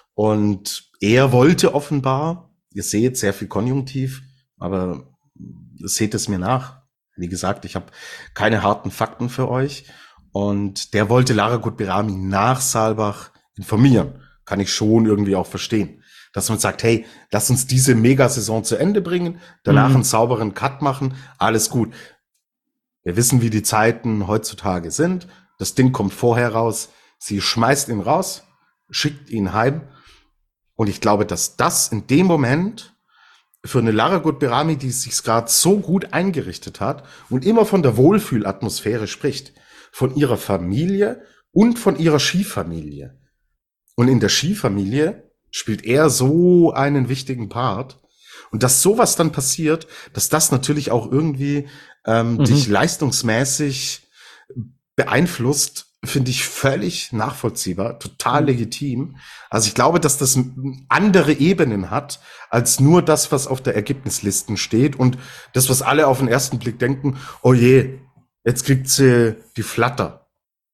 Und er wollte offenbar, ihr seht sehr viel Konjunktiv, aber seht es mir nach. Wie gesagt, ich habe keine harten Fakten für euch. Und der wollte Lara Gut-Berami nach Saalbach informieren. Kann ich schon irgendwie auch verstehen. Dass man sagt, hey, lass uns diese Megasaison zu Ende bringen, danach Mhm. einen sauberen Cut machen, alles gut. Wir wissen, wie die Zeiten heutzutage sind. Das Ding kommt vorher raus. Sie schmeißt ihn raus, schickt ihn heim. Und ich glaube, dass das in dem Moment für eine Lara Gut-Berami, die sich gerade so gut eingerichtet hat und immer von der Wohlfühlatmosphäre spricht, von ihrer Familie und von ihrer Skifamilie. Und in der Skifamilie spielt er so einen wichtigen Part. Und dass sowas dann passiert, dass das natürlich auch irgendwie ähm, Mhm. dich leistungsmäßig beeinflusst, finde ich völlig nachvollziehbar, total Mhm. legitim. Also ich glaube, dass das andere Ebenen hat, als nur das, was auf der Ergebnislisten steht und das, was alle auf den ersten Blick denken, oh je, jetzt kriegt sie die Flatter.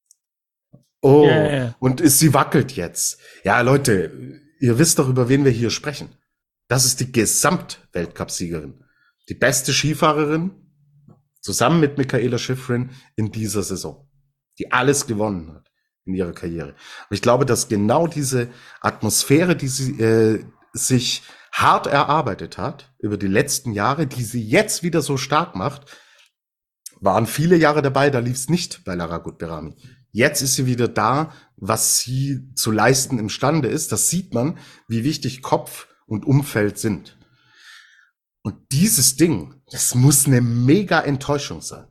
Oh, Ja, ja, ja. und ist, sie wackelt jetzt. Ja, Leute, ihr wisst doch, über wen wir hier sprechen. Das ist die Gesamtweltcup-Siegerin. Die beste Skifahrerin, zusammen mit Mikaela Shiffrin in dieser Saison, die alles gewonnen hat in ihrer Karriere. Und ich glaube, dass genau diese Atmosphäre, die sie äh, sich hart erarbeitet hat über die letzten Jahre, die sie jetzt wieder so stark macht, waren viele Jahre dabei, da lief es nicht bei Lara Gut-Berami. Jetzt ist sie wieder da, was sie zu leisten imstande ist. Das sieht man, wie wichtig Kopf und Umfeld sind. Und dieses Ding, das muss eine mega Enttäuschung sein.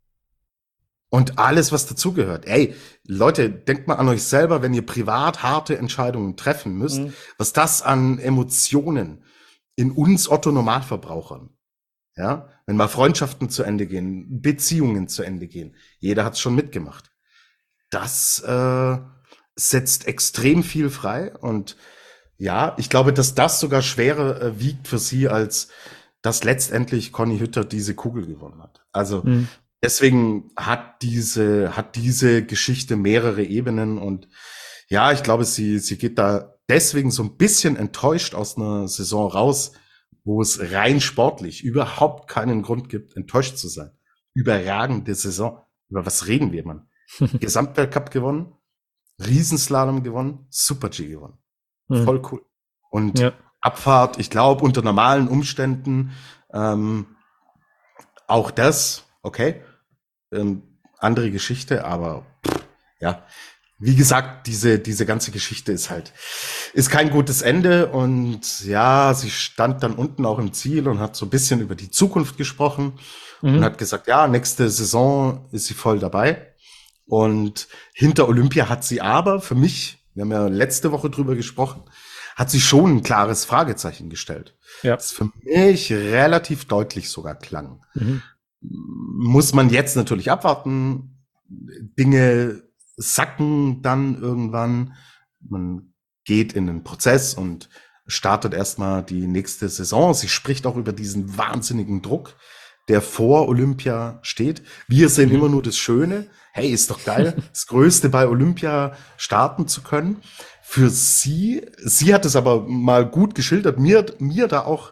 Und alles, was dazugehört. Ey, Leute, denkt mal an euch selber, wenn ihr privat harte Entscheidungen treffen müsst, Mhm. was das an Emotionen in uns Otto-Normalverbrauchern, ja, wenn mal Freundschaften zu Ende gehen, Beziehungen zu Ende gehen, jeder hat's schon mitgemacht. Das äh, setzt extrem viel frei und ja, ich glaube, dass das sogar schwerer äh, wiegt für sie, als dass letztendlich Conny Hütter diese Kugel gewonnen hat. Also Mhm. deswegen hat diese, hat diese Geschichte mehrere Ebenen und ja, ich glaube, sie, sie geht da deswegen so ein bisschen enttäuscht aus einer Saison raus, wo es rein sportlich überhaupt keinen Grund gibt, enttäuscht zu sein. Überragende Saison. Über was reden wir, Mann? Gesamtweltcup gewonnen, Riesenslalom gewonnen, Super-G gewonnen. Mhm. Voll cool. Und Ja. Abfahrt, ich glaube, unter normalen Umständen ähm, auch das, okay, ähm, andere Geschichte, aber pff, ja, wie gesagt, diese diese ganze Geschichte ist halt ist kein gutes Ende und ja, sie stand dann unten auch im Ziel und hat so ein bisschen über die Zukunft gesprochen Mhm. und hat gesagt, ja, nächste Saison ist sie voll dabei und hinter Olympia hat sie aber für mich, wir haben ja letzte Woche drüber gesprochen, hat sie schon ein klares Fragezeichen gestellt. Ja. Das für mich relativ deutlich sogar klang. Mhm. Muss man jetzt natürlich abwarten. Dinge sacken dann irgendwann. Man geht in den Prozess und startet erstmal die nächste Saison. Sie spricht auch über diesen wahnsinnigen Druck, der vor Olympia steht. Wir sehen Mhm. immer nur das Schöne. Hey, ist doch geil, das Größte bei Olympia starten zu können. Für sie, sie hat es aber mal gut geschildert, mir, mir da auch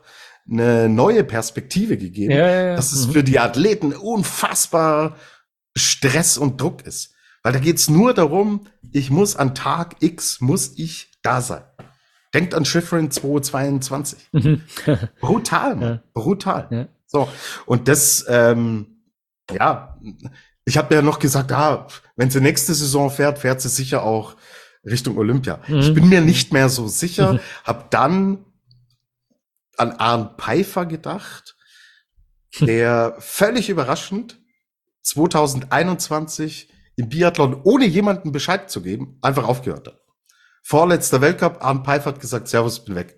eine neue Perspektive gegeben, Ja, ja, ja. dass es Mhm. für die Athleten unfassbar Stress und Druck ist. Weil da geht's nur darum, ich muss an Tag X, muss ich da sein. Denkt an Schifrin zweitausendzweiundzwanzig. Mhm. Brutal, Mann. Ja. Brutal. Ja. So, und das, ähm, ja, ich habe ja noch gesagt, ah, wenn sie nächste Saison fährt, fährt sie sicher auch Richtung Olympia. Mhm. Ich bin mir nicht mehr so sicher, Mhm. habe dann an Arnd Pfeiffer gedacht, der völlig überraschend zweitausendeinundzwanzig im Biathlon, ohne jemandem Bescheid zu geben, einfach aufgehört hat. Vorletzter Weltcup, Arnd Pfeiffer hat gesagt, Servus, bin weg.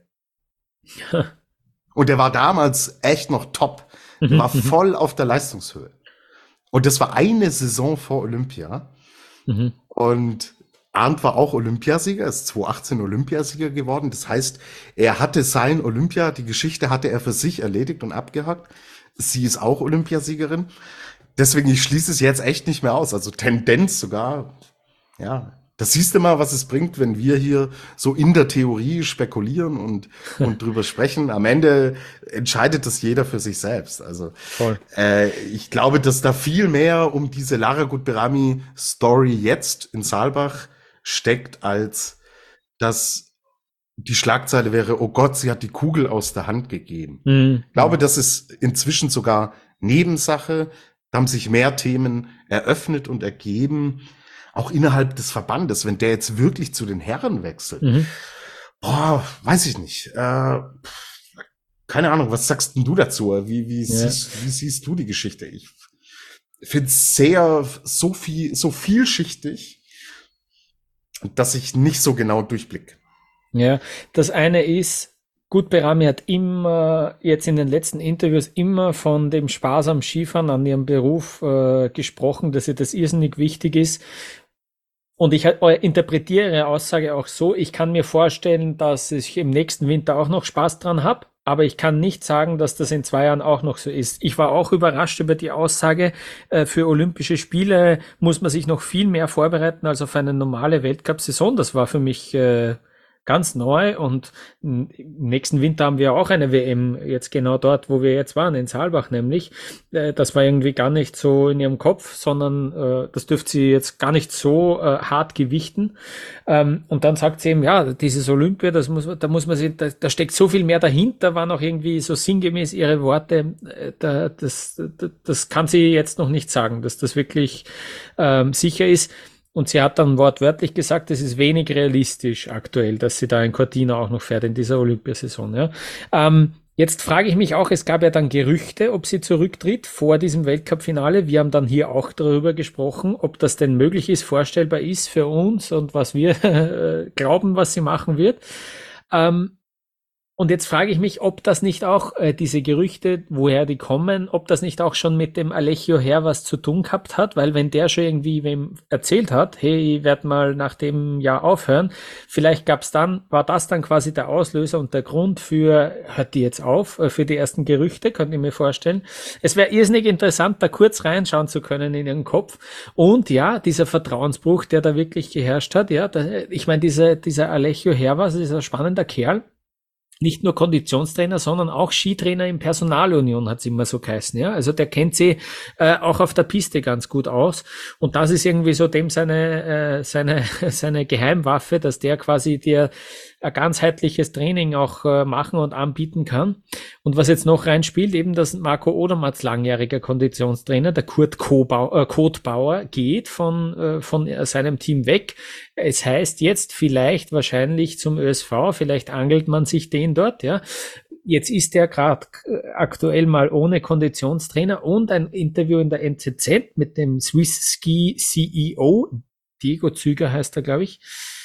Und der war damals echt noch top. Der war voll auf der Leistungshöhe. Und das war eine Saison vor Olympia. Mhm. Und Arndt war auch Olympiasieger, ist zweitausendachtzehn Olympiasieger geworden. Das heißt, er hatte sein Olympia, die Geschichte hatte er für sich erledigt und abgehakt. Sie ist auch Olympiasiegerin. Deswegen, ich schließe es jetzt echt nicht mehr aus. Also Tendenz sogar, ja. Das siehst du mal, was es bringt, wenn wir hier so in der Theorie spekulieren und, und drüber sprechen. Am Ende entscheidet das jeder für sich selbst. Also Voll. äh, ich glaube, dass da viel mehr um diese Lara Gutberami-Story jetzt in Saalbach steckt, als dass die Schlagzeile wäre, oh Gott, sie hat die Kugel aus der Hand gegeben. Mhm. Ich glaube, das ist inzwischen sogar Nebensache. Da haben sich mehr Themen eröffnet und ergeben, auch innerhalb des Verbandes. Wenn der jetzt wirklich zu den Herren wechselt, Mhm. boah, weiß ich nicht. Äh, keine Ahnung, was sagst denn du dazu? Wie, wie, Ja. siehst, wie siehst du die Geschichte? Ich finde es sehr, so viel, so vielschichtig, dass ich nicht so genau durchblicke. Ja, das eine ist, Gutberami hat immer, jetzt in den letzten Interviews, immer von dem Spaß am Skifahren, an ihrem Beruf äh, gesprochen, dass ihr das irrsinnig wichtig ist. Und ich äh, interpretiere ihre Aussage auch so, ich kann mir vorstellen, dass ich im nächsten Winter auch noch Spaß dran habe, aber ich kann nicht sagen, dass das in zwei Jahren auch noch so ist. Ich war auch überrascht über die Aussage, äh, für Olympische Spiele muss man sich noch viel mehr vorbereiten als auf eine normale Weltcup-Saison. Das war für mich äh, ganz neu, und im nächsten Winter haben wir auch eine W M, jetzt genau dort, wo wir jetzt waren, in Saalbach nämlich. Äh, Das war irgendwie gar nicht so in ihrem Kopf, sondern äh, das dürfte sie jetzt gar nicht so äh, hart gewichten. Ähm, Und dann sagt sie eben, ja, dieses Olympia, das muss, da muss man sich, da, da steckt so viel mehr dahinter, waren auch irgendwie so sinngemäß ihre Worte. Äh, Da, das, das, das kann sie jetzt noch nicht sagen, dass das wirklich ähm, sicher ist. Und sie hat dann wortwörtlich gesagt, es ist wenig realistisch aktuell, dass sie da in Cortina auch noch fährt in dieser Olympiasaison. Ja. Ähm, jetzt frage ich mich auch, es gab ja dann Gerüchte, ob sie zurücktritt vor diesem Weltcup-Finale. Wir haben dann hier auch darüber gesprochen, ob das denn möglich ist, vorstellbar ist für uns und was wir glauben, was sie machen wird. Ähm, Und jetzt frage ich mich, ob das nicht auch, äh, diese Gerüchte, woher die kommen, ob das nicht auch schon mit dem Alessio Hervas zu tun gehabt hat, weil wenn der schon irgendwie wem erzählt hat, hey, ich werde mal nach dem Jahr aufhören, vielleicht gab's dann, war das dann quasi der Auslöser und der Grund für, hört die jetzt auf, äh, für die ersten Gerüchte, könnte ich mir vorstellen. Es wäre irrsinnig interessant, da kurz reinschauen zu können in ihren Kopf. Und ja, dieser Vertrauensbruch, der da wirklich geherrscht hat, ja, da, ich meine, dieser, dieser Alessio Hervas ist ein spannender Kerl. Nicht nur Konditionstrainer, sondern auch Skitrainer in Personalunion, hat's immer so geheißen, ja. Also der kennt sie äh, auch auf der Piste ganz gut aus. Und das ist irgendwie so dem seine, äh, seine, seine Geheimwaffe, dass der quasi dir ein ganzheitliches Training auch äh, machen und anbieten kann. Und was jetzt noch reinspielt, eben, dass Marco Odermatts langjähriger Konditionstrainer, der Kurt Kobau, äh, Kotbauer, geht von, äh, von seinem Team weg. Es heißt jetzt vielleicht wahrscheinlich zum Ö S V, vielleicht angelt man sich den dort, ja. Jetzt ist der gerade aktuell mal ohne Konditionstrainer, und ein Interview in der N Z Z mit dem Swiss Ski C E O, Diego Züger heißt er, glaube ich,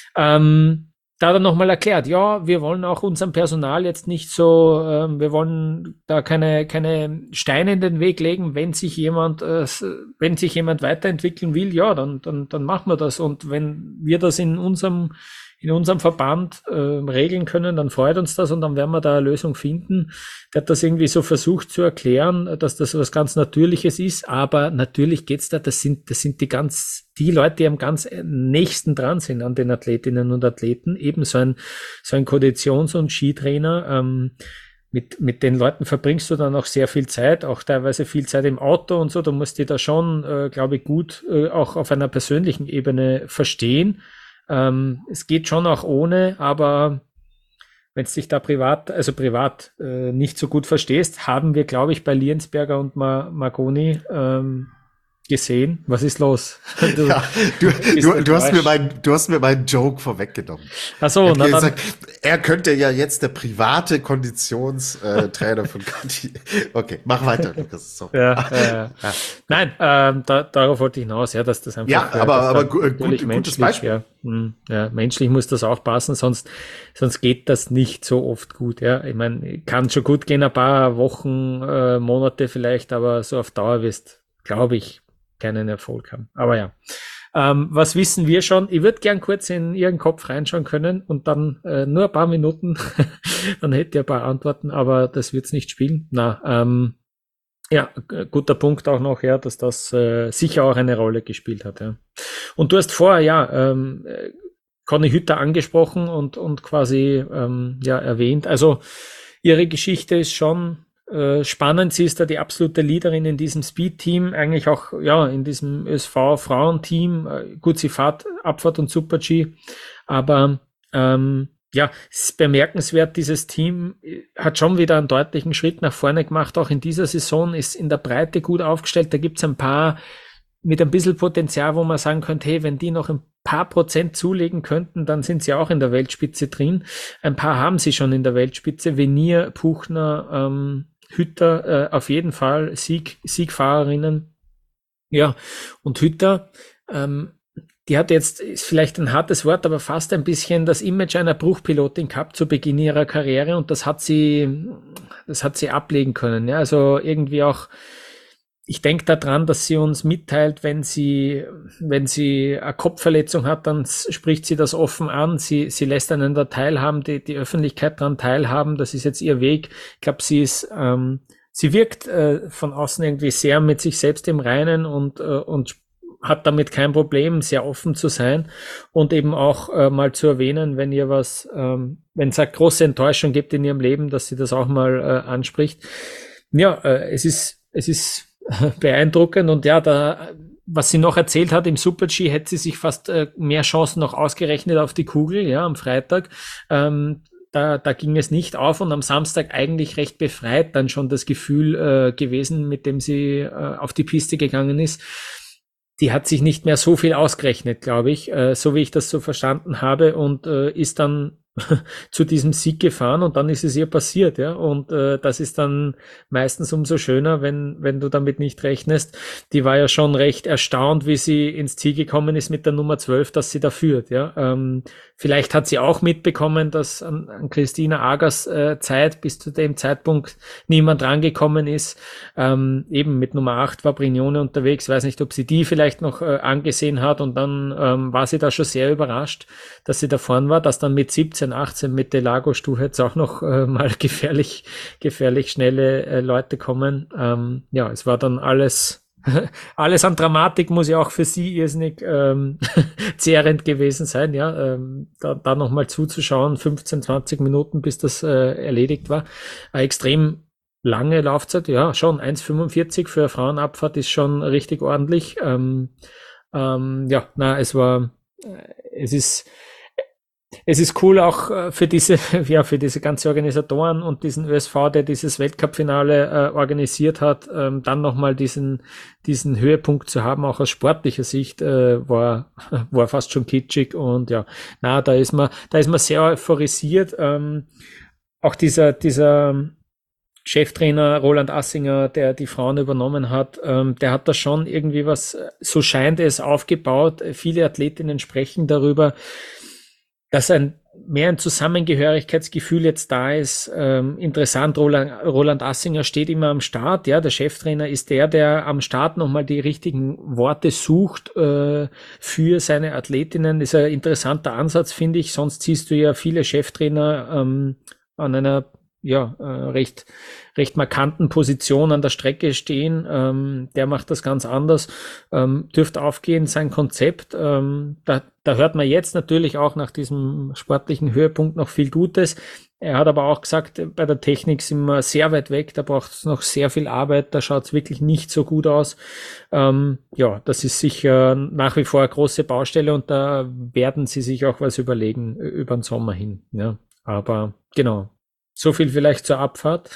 ähm, da hat er nochmal erklärt, ja, wir wollen auch unserem Personal jetzt nicht so, ähm, wir wollen da keine, keine Steine in den Weg legen, wenn sich jemand, äh, wenn sich jemand weiterentwickeln will, ja, dann, dann, dann machen wir das. Und wenn wir das in unserem, in unserem Verband äh, regeln können, dann freut uns das, und dann werden wir da eine Lösung finden. Der hat das irgendwie so versucht zu erklären, dass das was ganz Natürliches ist, aber natürlich geht's da, das sind, das sind die ganz, die Leute, die am ganz nächsten dran sind an den Athletinnen und Athleten, eben so ein, so ein Konditions- und Skitrainer, ähm, mit, mit den Leuten verbringst du dann auch sehr viel Zeit, auch teilweise viel Zeit im Auto und so. Du musst die da schon, äh, glaube ich, gut äh, auch auf einer persönlichen Ebene verstehen. Ähm, es geht schon auch ohne, aber wenn du dich da privat, also privat äh, nicht so gut verstehst, haben wir, glaube ich, bei Liensberger und Ma Marconi ähm, gesehen. Was ist los? Du, ja, du, du, du, hast mir mein, du hast mir meinen Joke vorweggenommen. Ach so, na gesagt, er könnte ja jetzt der private Konditionstrainer von Conti. Okay, mach weiter, Lukas. So. Ja, äh, ja. Nein, ähm, da, darauf wollte ich hinaus, ja, dass das einfach. Ja, aber, aber gut, gutes Beispiel. Ja, mh, ja, menschlich muss das auch passen, sonst, sonst geht das nicht so oft gut. Ja, ich meine, kann schon gut gehen, ein paar Wochen, äh, Monate vielleicht, aber so auf Dauer wirst, glaube ich, keinen Erfolg haben. Aber ja, ähm, was wissen wir schon? Ich würde gern kurz in Ihren Kopf reinschauen können und dann äh, nur ein paar Minuten, dann hätte ich ein paar Antworten, aber das wird's nicht spielen. Na, ähm, ja, guter Punkt auch noch, ja, dass das äh, sicher auch eine Rolle gespielt hat. Ja. Und du hast vorher, ja, ähm, Conny Hütter angesprochen und und quasi ähm, ja erwähnt. Also ihre Geschichte ist schon spannend. Sie ist da die absolute Leaderin in diesem Speed-Team, eigentlich auch ja in diesem Ö S V-Frauenteam. Gut, sie fährt Abfahrt und Super-G, aber ähm, ja, es ist bemerkenswert, dieses Team hat schon wieder einen deutlichen Schritt nach vorne gemacht, auch in dieser Saison, ist in der Breite gut aufgestellt. Da gibt's ein paar mit ein bisschen Potenzial, wo man sagen könnte, hey, wenn die noch ein paar Prozent zulegen könnten, dann sind sie auch in der Weltspitze drin. Ein paar haben sie schon in der Weltspitze. Venier, Puchner, ähm, Hütter, äh, auf jeden Fall Sieg, Siegfahrerinnen. Ja, und Hütter, ähm, die hat jetzt, ist vielleicht ein hartes Wort, aber fast ein bisschen das Image einer Bruchpilotin gehabt zu Beginn ihrer Karriere und das hat sie, das hat sie ablegen können. Ja, also irgendwie auch, ich denke daran, dass sie uns mitteilt, wenn sie, wenn sie eine Kopfverletzung hat, dann spricht sie das offen an. Sie, sie lässt einen da teilhaben, die, die Öffentlichkeit daran teilhaben. Das ist jetzt ihr Weg. Ich glaube, sie ist, ähm, sie wirkt äh, von außen irgendwie sehr mit sich selbst im Reinen und äh, und hat damit kein Problem, sehr offen zu sein und eben auch äh, mal zu erwähnen, wenn ihr was, ähm, wenn es eine große Enttäuschung gibt in ihrem Leben, dass sie das auch mal äh, anspricht. Ja, äh, es ist, es ist beeindruckend und ja, da, was sie noch erzählt hat, im Super-G hätte sie sich fast äh, mehr Chancen noch ausgerechnet auf die Kugel, ja, am Freitag. Ähm, da, da ging es nicht auf und am Samstag eigentlich recht befreit dann schon das Gefühl äh, gewesen, mit dem sie äh, auf die Piste gegangen ist. Die hat sich nicht mehr so viel ausgerechnet, glaube ich, äh, so wie ich das so verstanden habe und äh, ist dann zu diesem Sieg gefahren und dann ist es ihr passiert, ja, und äh, das ist dann meistens umso schöner, wenn wenn du damit nicht rechnest. Die war ja schon recht erstaunt, wie sie ins Ziel gekommen ist mit der Nummer zwölf, dass sie da führt, ja. Ähm, vielleicht hat sie auch mitbekommen, dass an, an Christina Agers äh, Zeit bis zu dem Zeitpunkt niemand rangekommen ist. Ähm, eben mit Nummer acht war Brignone unterwegs, weiß nicht, ob sie die vielleicht noch äh, angesehen hat und dann ähm, war sie da schon sehr überrascht, dass sie da vorn war, dass dann mit siebzehn, achtzehn mit Delago Stu jetzt auch noch äh, mal gefährlich, gefährlich schnelle äh, Leute kommen. Ähm, ja, es war dann alles, alles an Dramatik muss ja auch für sie irrsinnig ähm, zehrend gewesen sein, ja, ähm, da, da nochmal zuzuschauen, fünfzehn, zwanzig Minuten, bis das äh, erledigt war. Eine extrem lange Laufzeit, ja, schon eins fünfundvierzig für eine Frauenabfahrt ist schon richtig ordentlich. Ähm, ähm, ja, na, es war, äh, es ist, Es ist cool auch äh, für diese, ja, für diese ganze Organisatoren und diesen Ö S V, der dieses Weltcup-Finale äh, organisiert hat, ähm, dann nochmal diesen, diesen Höhepunkt zu haben, auch aus sportlicher Sicht, äh, war, war fast schon kitschig und ja, na, da ist man, da ist man sehr euphorisiert, ähm, auch dieser, dieser Cheftrainer Roland Assinger, der die Frauen übernommen hat, ähm, der hat da schon irgendwie was, so scheint es, aufgebaut. Viele Athletinnen sprechen darüber, dass ein mehr ein Zusammengehörigkeitsgefühl jetzt da ist. Ähm, interessant, Roland, Roland Assinger steht immer am Start. Ja, der Cheftrainer ist der, der am Start nochmal die richtigen Worte sucht äh, für seine Athletinnen. Das ist ein interessanter Ansatz, finde ich. Sonst siehst du ja viele Cheftrainer ähm, an einer ja äh, recht recht markanten Position an der Strecke stehen. Ähm, der macht das ganz anders. Ähm, dürfte aufgehen, sein Konzept. Ähm, da, da hört man jetzt natürlich auch nach diesem sportlichen Höhepunkt noch viel Gutes. er hat aber auch gesagt, bei der Technik sind wir sehr weit weg, da braucht es noch sehr viel Arbeit, da schaut es wirklich nicht so gut aus. Ähm, ja, das ist sicher nach wie vor eine große Baustelle und da werden sie sich auch was überlegen über den Sommer hin. Ja, aber genau. So viel vielleicht zur Abfahrt.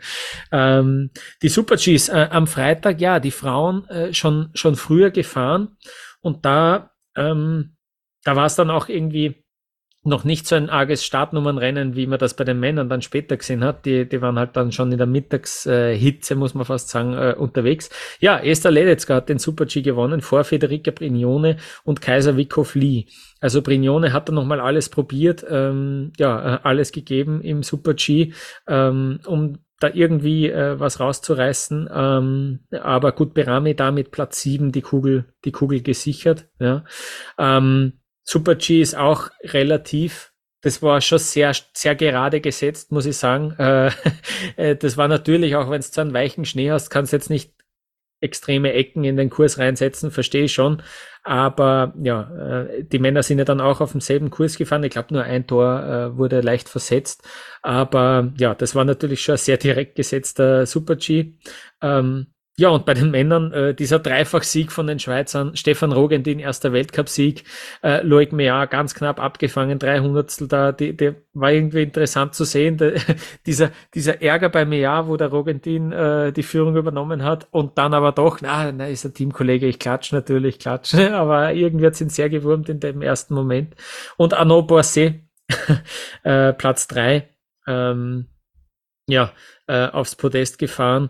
ähm, die Super-Gs äh, am Freitag, ja, die Frauen äh, schon schon früher gefahren und da ähm, da war es dann auch irgendwie noch nicht so ein arges Startnummernrennen, wie man das bei den Männern dann später gesehen hat. Die, die waren halt dann schon in der Mittagshitze, äh, muss man fast sagen, äh, unterwegs. Ja, Esther Ledecka hat den Super-G gewonnen vor Federica Brignone und Kaiser Wickow Lee. Also Brignone hat dann nochmal alles probiert, ähm, ja, alles gegeben im Super-G, ähm, um da irgendwie äh, was rauszureißen. Ähm, aber gut, Berami da mit Platz sieben die Kugel, die Kugel gesichert. Ja. Ähm, Super-G ist auch relativ, das war schon sehr, sehr gerade gesetzt, muss ich sagen. Äh, das war natürlich, auch wenn du so einen weichen Schnee hast, kannst du jetzt nicht extreme Ecken in den Kurs reinsetzen, verstehe ich schon. Aber ja, äh, die Männer sind ja dann auch auf demselben Kurs gefahren. Ich glaube, nur ein Tor äh, wurde leicht versetzt. Aber ja, das war natürlich schon ein sehr direkt gesetzter Super-G. Ähm, Ja, und bei den Männern äh, dieser Dreifachsieg von den Schweizern, Stefan Rogendin, erster Weltcupsieg, äh, Loic Meillard ganz knapp abgefangen, drei Hundertstel da, die, die war irgendwie interessant zu sehen, der, dieser dieser Ärger bei Meillard, wo der Rogendin äh, die Führung übernommen hat und dann aber doch, na, na ist der Teamkollege, ich klatsche natürlich, klatsche, aber irgendwie hat ihn sehr gewurmt in dem ersten Moment. Und Arnaud Boisset, äh, Platz drei, ähm, ja, äh, aufs Podest gefahren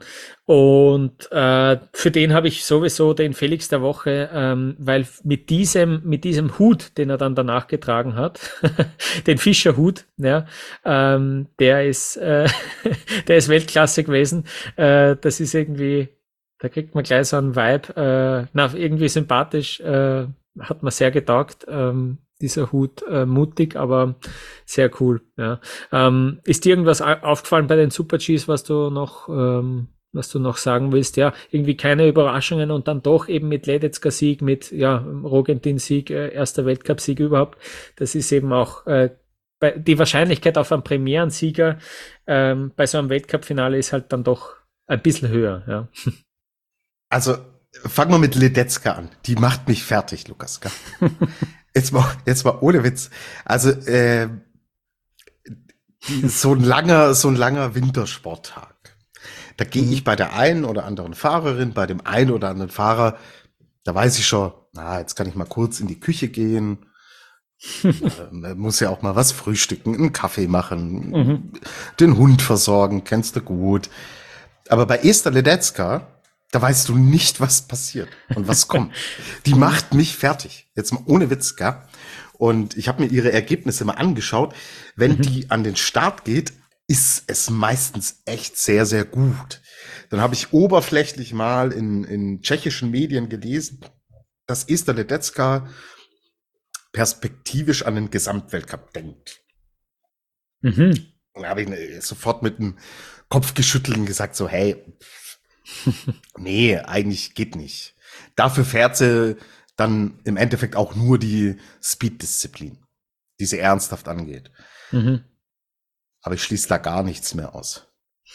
und äh, für den habe ich sowieso den Felix der Woche, ähm, weil mit diesem mit diesem Hut, den er dann danach getragen hat, den Fischerhut, ja, ähm, der ist äh, der ist Weltklasse gewesen. Äh, das ist irgendwie, da kriegt man gleich so einen Vibe, äh, na, irgendwie sympathisch, äh, hat mir sehr getaugt. Ähm, dieser Hut äh, mutig, aber sehr cool. Ja. Ähm, ist dir irgendwas aufgefallen bei den Super-Gs, was du noch, ähm, was du noch sagen willst? Ja, irgendwie keine Überraschungen und dann doch eben mit Ledecka-Sieg, mit ja Rogendin-Sieg, äh, erster Weltcup-Sieg überhaupt. Das ist eben auch äh, bei, die Wahrscheinlichkeit auf einen Premierensieger ähm, bei so einem Weltcup-Finale ist halt dann doch ein bisschen höher. Ja. Also fangen wir mit Ledecka an. Die macht mich fertig, Lukas. Jetzt mal, jetzt mal ohne Witz. Also äh, die, so ein langer, so ein langer Wintersporttag. Da gehe ich bei der einen oder anderen Fahrerin, bei dem einen oder anderen Fahrer, da weiß ich schon, na, jetzt kann ich mal kurz in die Küche gehen. Man muss ja auch mal was frühstücken, einen Kaffee machen, mhm. den Hund versorgen, kennst du gut. Aber bei Esther Ledecka, da weißt du nicht, was passiert und was kommt. Die macht mich fertig. Jetzt mal ohne Witz, gell? Und ich habe mir ihre Ergebnisse mal angeschaut. Wenn mhm. die an den Start geht, ist es meistens echt sehr, sehr gut. Dann habe ich oberflächlich mal in, in tschechischen Medien gelesen, dass Esther Ledecka perspektivisch an den Gesamtweltcup denkt. Mhm. Und da habe ich sofort mit dem Kopf geschüttelt und gesagt so, hey, nee, eigentlich geht nicht. Dafür fährt sie dann im Endeffekt auch nur die Speed-Disziplin, die sie ernsthaft angeht. Mhm. Aber ich schließe da gar nichts mehr aus.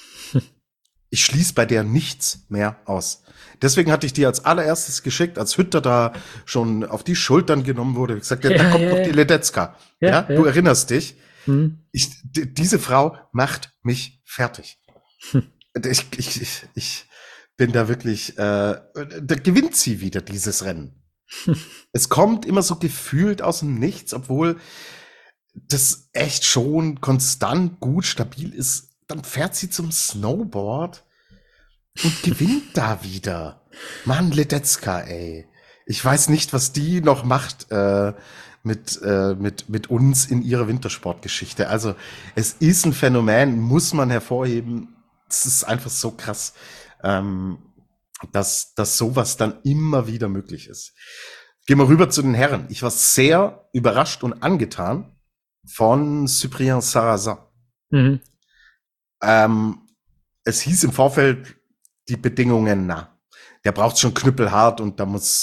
Ich schließe bei der nichts mehr aus. Deswegen hatte ich die als allererstes geschickt, als Hütter da schon auf die Schultern genommen wurde. Ich gesagt, ja, da kommt ja, noch ja. die Ledecka. Ja, ja, ja, du erinnerst dich. Mhm. Ich, d- diese Frau macht mich fertig. Hm. Ich, ich, ich, ich bin da wirklich, äh, da gewinnt sie wieder dieses Rennen. Hm. Es kommt immer so gefühlt aus dem Nichts, obwohl das echt schon konstant gut stabil ist. Dann fährt sie zum Snowboard und gewinnt da wieder. Mann, Ledecka, ey. Ich weiß nicht, was die noch macht äh, mit, äh, mit, mit uns in ihrer Wintersportgeschichte. Also es ist ein Phänomen, muss man hervorheben. Es ist einfach so krass, ähm, dass, dass sowas dann immer wieder möglich ist. Gehen wir rüber zu den Herren. Ich war sehr überrascht und angetan von Cyprien Sarrazin. Mhm. Ähm, es hieß im Vorfeld, die Bedingungen, na, der braucht schon knüppelhart und da muss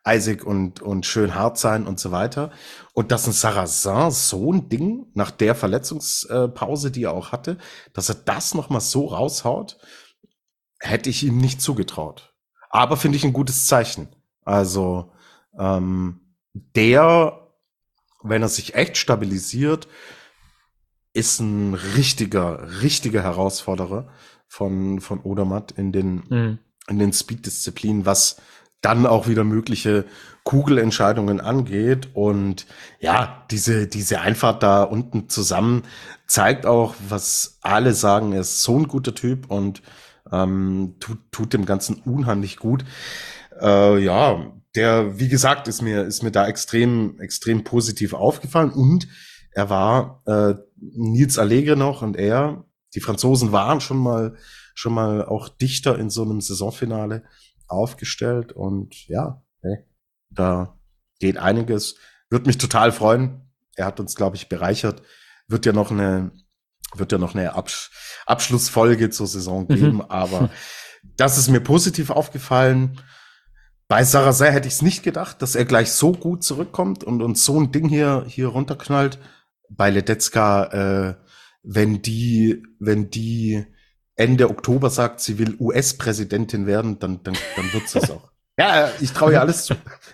eisig und, und schön hart sein und so weiter. Und dass ein Sarrazin so ein Ding nach der Verletzungspause, die er auch hatte, dass er das nochmal so raushaut, hätte ich ihm nicht zugetraut. Aber finde ich ein gutes Zeichen. Also ähm, der, wenn er sich echt stabilisiert, ist ein richtiger, richtiger Herausforderer von, von Odermatt in den, mhm. in den Speed-Disziplinen, was dann auch wieder mögliche Kugelentscheidungen angeht. Und ja, diese, diese Einfahrt da unten zusammen zeigt auch, was alle sagen, er ist so ein guter Typ und ähm, tut, tut dem Ganzen unheimlich gut. Äh, ja, der, wie gesagt, ist mir, ist mir da extrem, extrem positiv aufgefallen. Und er war, äh, Nils Allegre noch und er, die Franzosen waren schon mal, schon mal auch dichter in so einem Saisonfinale aufgestellt und ja, hey, da geht einiges. Würde mich total freuen. Er hat uns, glaube ich, bereichert. Wird ja noch eine, wird ja noch eine Absch- Abschlussfolge zur Saison geben, mhm. aber das ist mir positiv aufgefallen. Bei Sarrazin hätte ich es nicht gedacht, dass er gleich so gut zurückkommt und uns so ein Ding hier, hier runterknallt. Bei Ledetzka, äh, wenn die, wenn die Ende Oktober sagt, sie will U S-Präsidentin werden, dann, dann, dann wird sie es auch. Ja, ich traue ihr alles zu.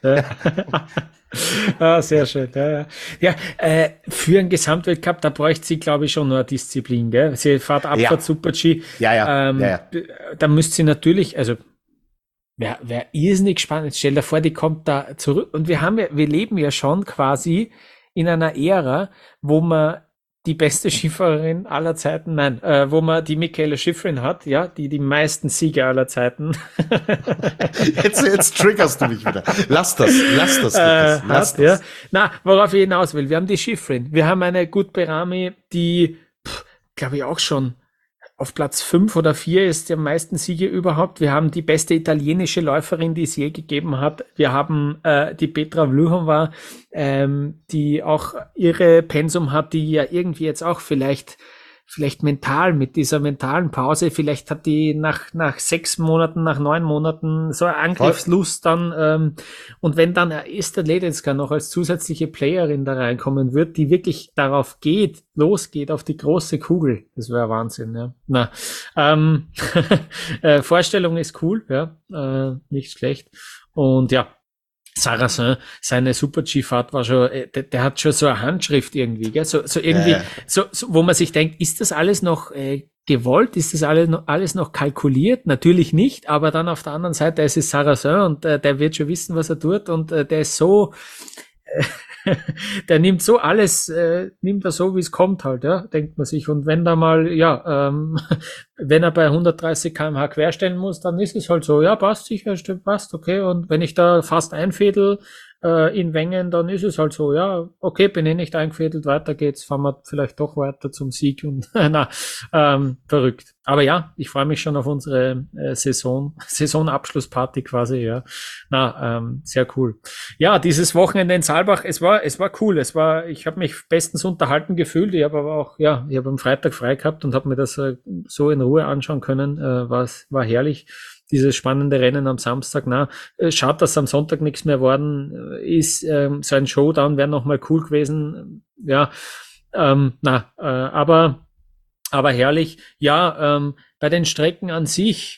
Ah, sehr schön. Ja, ja. ja äh, für einen Gesamtweltcup, da bräuchte sie, glaube ich, schon noch eine Disziplin. Gell? Sie fährt Abfahrt, ja. Super-G. Ja, ja. Ähm, ja, ja. Da müsste sie natürlich, also wäre wär irrsinnig spannend. Stell dir vor, die kommt da zurück. Und wir haben ja, wir leben ja schon quasi in einer Ära, wo man die beste Skifahrerin aller Zeiten, nein, äh, wo man die Mikaela Shiffrin hat, ja, die die meisten Siege aller Zeiten. jetzt, jetzt triggerst du mich wieder. Lass das, lass das, äh, lass hat, das. Ja. Na, worauf ich hinaus will, wir haben die Shiffrin, wir haben eine Gutberami, die, glaube ich, auch schon auf Platz fünf oder vier ist der meisten Siege überhaupt. Wir haben die beste italienische Läuferin, die es je gegeben hat. Wir haben äh, die Petra Vlhova, ähm, die auch ihre Pensum hat, die ja irgendwie jetzt auch vielleicht vielleicht mental mit dieser mentalen Pause, vielleicht hat die nach nach sechs Monaten, nach neun Monaten so eine Angriffslust dann ähm, und wenn dann Esther Ledetzka noch als zusätzliche Playerin da reinkommen wird, die wirklich darauf geht, losgeht auf die große Kugel, das wäre Wahnsinn, ja. Na, ähm, äh, Vorstellung ist cool, ja, äh, nicht schlecht und ja, Sarrazin, seine Super-G-Fahrt war schon, der, der hat schon so eine Handschrift irgendwie, gell? So, so irgendwie, ja. so, so, wo man sich denkt, ist das alles noch äh, gewollt? Ist das alles noch, alles noch kalkuliert? Natürlich nicht, aber dann auf der anderen Seite, es ist Sarrazin und äh, der wird schon wissen, was er tut und äh, der ist so, äh, der nimmt so alles, äh, nimmt er so, wie es kommt halt, ja, denkt man sich. Und wenn da mal, ja, ähm, wenn er bei hundertdreißig Kilometer pro Stunde querstellen muss, dann ist es halt so, ja, passt sicher, stimmt, passt, okay. Und wenn ich da fast einfädel äh, in Wengen, dann ist es halt so, ja, okay, bin ich nicht eingefädelt, weiter geht's, fahren wir vielleicht doch weiter zum Sieg und na, ähm, verrückt. Aber ja, ich freue mich schon auf unsere äh, Saison, Saisonabschlussparty quasi, ja. Na, ähm, sehr cool. Ja, dieses Wochenende in Saalbach, es war, es war cool, es war, ich habe mich bestens unterhalten gefühlt, ich habe aber auch, ja, ich habe am Freitag frei gehabt und habe mir das äh, so in Ruhe anschauen können, äh, war, war herrlich. Dieses spannende Rennen am Samstag, na, äh, schade, dass am Sonntag nichts mehr worden äh, ist, ähm, so ein Showdown wäre nochmal cool gewesen, ja, ähm, na, äh, aber Aber herrlich. Ja, ähm, bei den Strecken an sich,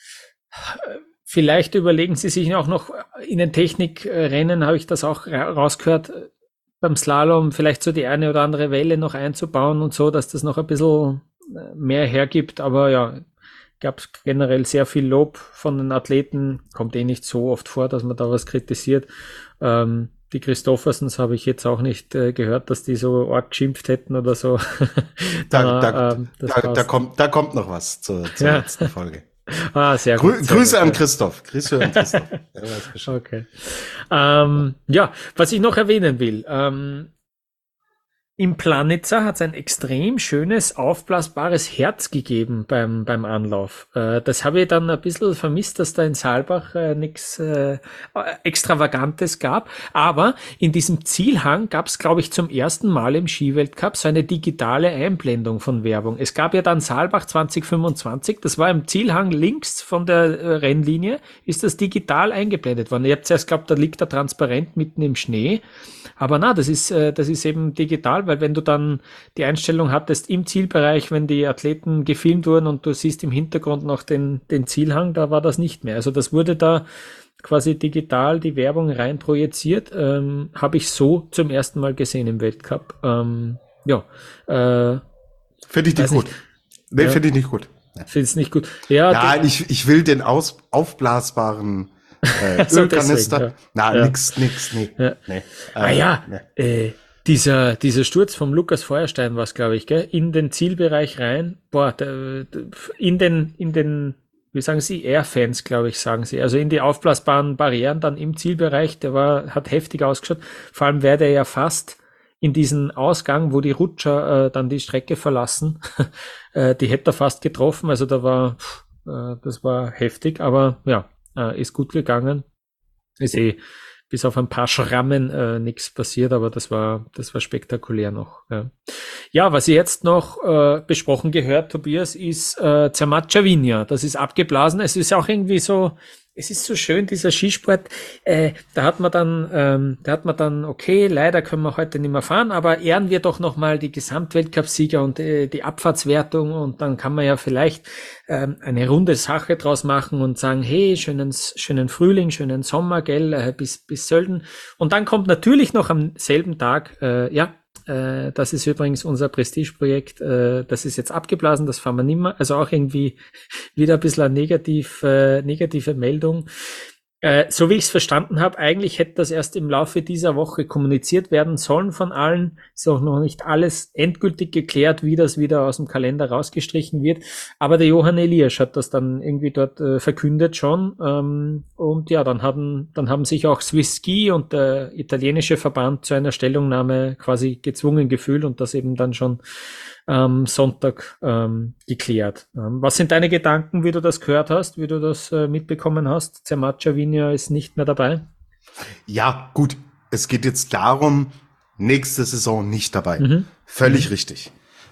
vielleicht überlegen Sie sich auch noch in den Technikrennen, habe ich das auch rausgehört, beim Slalom vielleicht so die eine oder andere Welle noch einzubauen und so, dass das noch ein bisschen mehr hergibt. Aber ja, gab es generell sehr viel Lob von den Athleten. Kommt eh nicht so oft vor, dass man da was kritisiert. Ähm, Die Christoffersens habe ich jetzt auch nicht äh, gehört, dass die so arg geschimpft hätten oder so. da, da, ähm, da, da, kommt, da kommt noch was zur, zur ja. letzten Folge. Ah, sehr Grü gut. Sehr Grüße gut, an ja. Christoph. Grüße an Christoph. Okay. Ähm, ja, was ich noch erwähnen will. Ähm, im Planitzer hat es ein extrem schönes, aufblasbares Herz gegeben beim, beim Anlauf. Äh, das habe ich dann ein bisschen vermisst, dass da in Saalbach äh, nichts äh, Extravagantes gab. Aber in diesem Zielhang gab es, glaube ich, zum ersten Mal im Skiweltcup so eine digitale Einblendung von Werbung. Es gab ja dann Saalbach zwanzig fünfundzwanzig, das war im Zielhang links von der äh, Rennlinie, ist das digital eingeblendet worden. Ihr habt zuerst glaubt, da liegt er transparent mitten im Schnee. Aber na, das ist, äh, das ist eben digital, weil wenn du dann die Einstellung hattest im Zielbereich, wenn die Athleten gefilmt wurden und du siehst im Hintergrund noch den, den Zielhang, da war das nicht mehr. Also das wurde da quasi digital die Werbung rein projiziert, ähm, habe ich so zum ersten Mal gesehen im Weltcup. Ähm, ja, äh, finde ich nicht gut. Nicht. Nee, ja. finde ich nicht gut. Finde es nicht gut. Ja, Nein, ich, ich will den aus, aufblasbaren Äh, so Ölkanister. deswegen, ja. Na, ja. nix, nix, nee. Ja. nee. Ah äh, ja, nee. äh, dieser, dieser Sturz vom Lukas Feuerstein war es, glaube ich, gell? In den Zielbereich rein. Boah, der, der, in den, in den, wie sagen Sie, Airfans, glaube ich, sagen Sie. Also in die aufblasbaren Barrieren dann im Zielbereich, der war, hat heftig ausgeschaut. Vor allem wäre der ja fast in diesen Ausgang, wo die Rutscher äh, dann die Strecke verlassen, äh, die hätte er fast getroffen. Also da war, äh, das war heftig, aber ja, äh, ist gut gegangen. Ist eh bis auf ein paar Schrammen äh, nichts passiert, aber das war, das war spektakulär noch. Ja, ja, was ich jetzt noch äh, besprochen gehört, Tobias, ist äh, Zermatt Cervinia. Das ist abgeblasen. Es ist auch irgendwie so, es ist so schön, dieser Skisport. Äh, da hat man dann, ähm, da hat man dann, okay, leider können wir heute nicht mehr fahren, aber ehren wir doch nochmal die Gesamtweltcup-Sieger und äh, die Abfahrtswertung und dann kann man ja vielleicht ähm, eine runde Sache draus machen und sagen, hey, schönen, schönen Frühling, schönen Sommer, gell, äh, bis, bis Sölden. Und dann kommt natürlich noch am selben Tag, äh, ja, äh, das ist übrigens unser Prestigeprojekt, äh, das ist jetzt abgeblasen, das fahren wir nicht mehr. Also auch irgendwie wieder ein bisschen eine negativ, äh, negative Meldung. Äh, so wie ich es verstanden habe, eigentlich hätte das erst im Laufe dieser Woche kommuniziert werden sollen von allen. Ist auch noch nicht alles endgültig geklärt, wie das wieder aus dem Kalender rausgestrichen wird. Aber der Johann Elias hat das dann irgendwie dort äh, verkündet schon. Ähm, und ja, dann haben, dann haben sich auch Swiss Ski und der italienische Verband zu einer Stellungnahme quasi gezwungen gefühlt und das eben dann schon am Sonntag ähm, geklärt. Ähm, was sind deine Gedanken, wie du das gehört hast, wie du das äh, mitbekommen hast? Zermatt Cervinia ist nicht mehr dabei? Ja, gut. Es geht jetzt darum, nächste Saison nicht dabei. Mhm. Völlig mhm. richtig.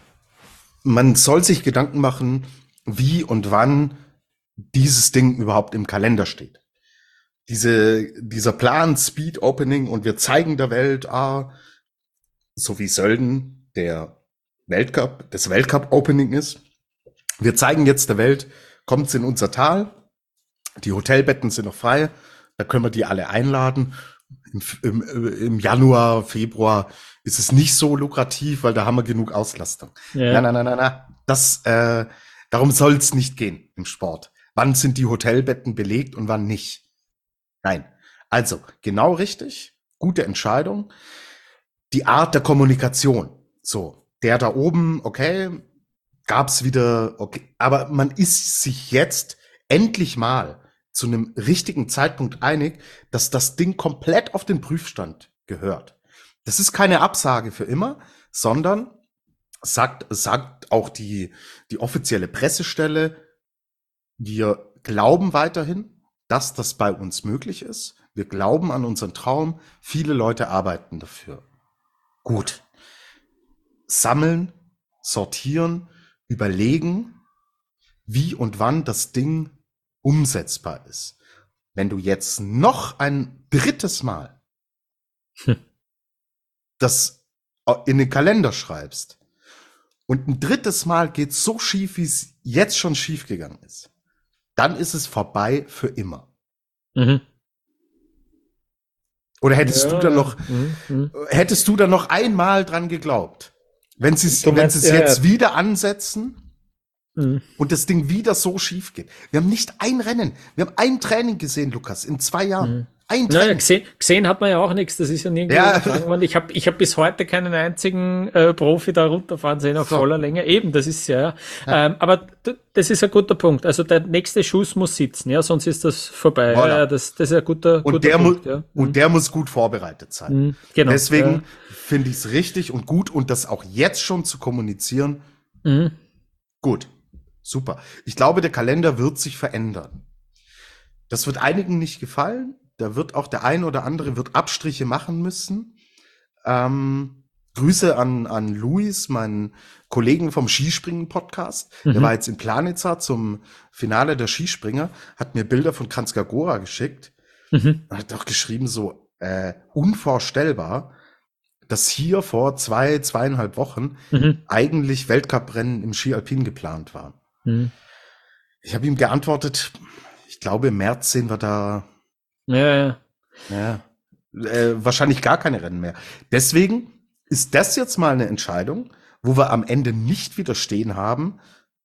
Man soll sich Gedanken machen, wie und wann dieses Ding überhaupt im Kalender steht. Diese, dieser Plan, Speed Opening und wir zeigen der Welt, ah, so wie Sölden, der Weltcup, das Weltcup-Opening ist. Wir zeigen jetzt der Welt, kommt's in unser Tal, die Hotelbetten sind noch frei, da können wir die alle einladen. Im, im, im Januar, Februar ist es nicht so lukrativ, weil da haben wir genug Auslastung. Ja. Nein, nein, nein, nein, nein. Das, äh, darum soll's nicht gehen im Sport. Wann sind die Hotelbetten belegt und wann nicht? Nein. Also, genau richtig, gute Entscheidung. Die Art der Kommunikation, so. Der da oben, okay, gab's wieder, okay, aber man ist sich jetzt endlich mal zu einem richtigen Zeitpunkt einig, dass das Ding komplett auf den Prüfstand gehört. Das ist keine Absage für immer, sondern sagt, sagt auch die, die offizielle Pressestelle, wir glauben weiterhin, dass das bei uns möglich ist. Wir glauben an unseren Traum. Viele Leute arbeiten dafür. Gut. Sammeln, sortieren, überlegen, wie und wann das Ding umsetzbar ist. Wenn du jetzt noch ein drittes Mal hm. das in den Kalender schreibst und ein drittes Mal geht so schief, wie es jetzt schon schief gegangen ist, dann ist es vorbei für immer. Mhm. Oder hättest ja, du dann noch, mhm. hättest du dann noch einmal dran geglaubt? Wenn sie es wenn sie es ja, jetzt ja. wieder ansetzen mhm. und das Ding wieder so schief geht. Wir haben nicht ein Rennen, wir haben ein Training gesehen, Lukas, in zwei Jahren. Ein Naja, Trend. gesehen, gesehen hat man ja auch nichts, das ist ja nirgendwo Ja. übertragen worden. Ich habe ich hab bis heute keinen einzigen äh, Profi da runterfahren sehen auf So. voller Länge. Eben, das ist ja, ja. Ja. Ähm, aber d- das ist ein guter Punkt. Also der nächste Schuss muss sitzen, ja, sonst ist das vorbei. Voilà. Ja, ja, das, das ist ein guter, Und guter der, mu Punkt. Ja. und der muss gut vorbereitet sein. Mhm, genau. Deswegen finde ich es richtig und gut und das auch jetzt schon zu kommunizieren, Ja. Mhm. gut, super. Ich glaube, der Kalender wird sich verändern. Das wird einigen nicht gefallen. Da wird auch der ein oder andere wird Abstriche machen müssen. Ähm, Grüße an, an Luis, meinen Kollegen vom Skispringen-Podcast. Der Mhm. war jetzt in Planica zum Finale der Skispringer, hat mir Bilder von Kranjska Gora geschickt. Mhm. Er hat auch geschrieben, so äh, unvorstellbar, dass hier vor zwei, zweieinhalb Wochen Mhm. eigentlich Weltcuprennen im Ski Alpin geplant waren. Mhm. Ich habe ihm geantwortet, ich glaube, im März sehen wir da Ja, ja. ja, äh, wahrscheinlich gar keine Rennen mehr. Deswegen ist das jetzt mal eine Entscheidung, wo wir am Ende nicht widerstehen haben,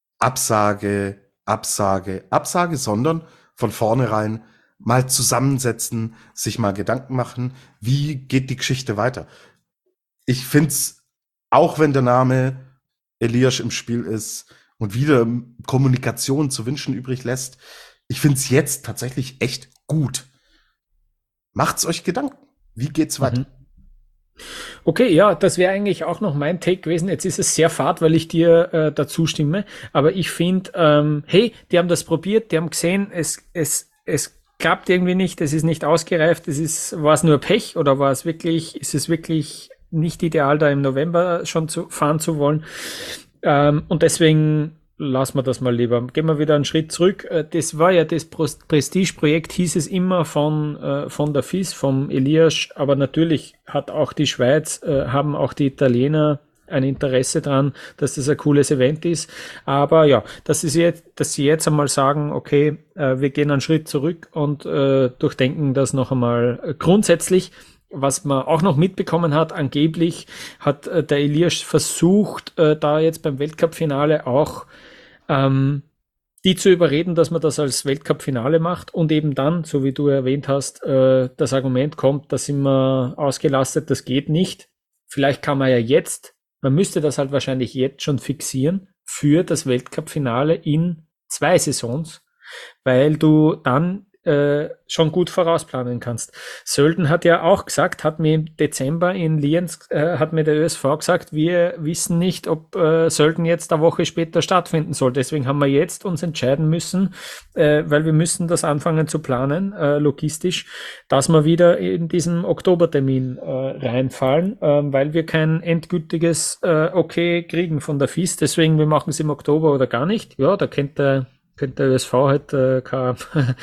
Absage, Absage, Absage, sondern von vornherein mal zusammensetzen, sich mal Gedanken machen, wie geht die Geschichte weiter. Ich find's, auch wenn der Name Elias im Spiel ist und wieder Kommunikation zu wünschen übrig lässt, ich find's jetzt tatsächlich echt gut. Macht's euch Gedanken. Wie geht's weiter? Mhm. Okay, ja, das wäre eigentlich auch noch mein Take gewesen. Jetzt ist es sehr fad, weil ich dir äh, dazu stimme. Aber ich finde, ähm, hey, die haben das probiert, die haben gesehen, es, es, es klappt irgendwie nicht, es ist nicht ausgereift, es ist, war es nur Pech oder war es wirklich, ist es wirklich nicht ideal, da im November schon zu fahren zu wollen? Ähm, und deswegen lassen wir das mal lieber. Gehen wir wieder einen Schritt zurück. Äh, Das war ja das Pros- Prestige-Projekt, hieß es immer von, äh, von der F I S, vom Elias, aber natürlich hat auch die Schweiz, äh, haben auch die Italiener ein Interesse dran, dass das ein cooles Event ist. Aber ja, dass sie jetzt, dass sie jetzt einmal sagen, okay, äh, wir gehen einen Schritt zurück und äh, durchdenken das noch einmal äh, grundsätzlich. Was man auch noch mitbekommen hat, angeblich hat äh, der Elias versucht, äh, da jetzt beim Weltcup-Finale auch ähm, die zu überreden, dass man das als Weltcup-Finale macht und eben dann, so wie du erwähnt hast, äh, das Argument kommt, da sind wir ausgelastet, das geht nicht. Vielleicht kann man ja jetzt, man müsste das halt wahrscheinlich jetzt schon fixieren für das Weltcup-Finale in zwei Saisons, weil du dann äh, schon gut vorausplanen kannst. Sölden hat ja auch gesagt, hat mir im Dezember in Lienz, äh, hat mir der Ö S V gesagt, wir wissen nicht, ob äh, Sölden jetzt eine Woche später stattfinden soll. Deswegen haben wir jetzt uns entscheiden müssen, äh, weil wir müssen das anfangen zu planen, äh, logistisch, dass wir wieder in diesen Oktobertermin äh, reinfallen, äh, weil wir kein endgültiges äh, Okay kriegen von der F I S. Deswegen, wir machen es im Oktober oder gar nicht. Ja, da kennt der könnte der Ö S V halt äh, kein,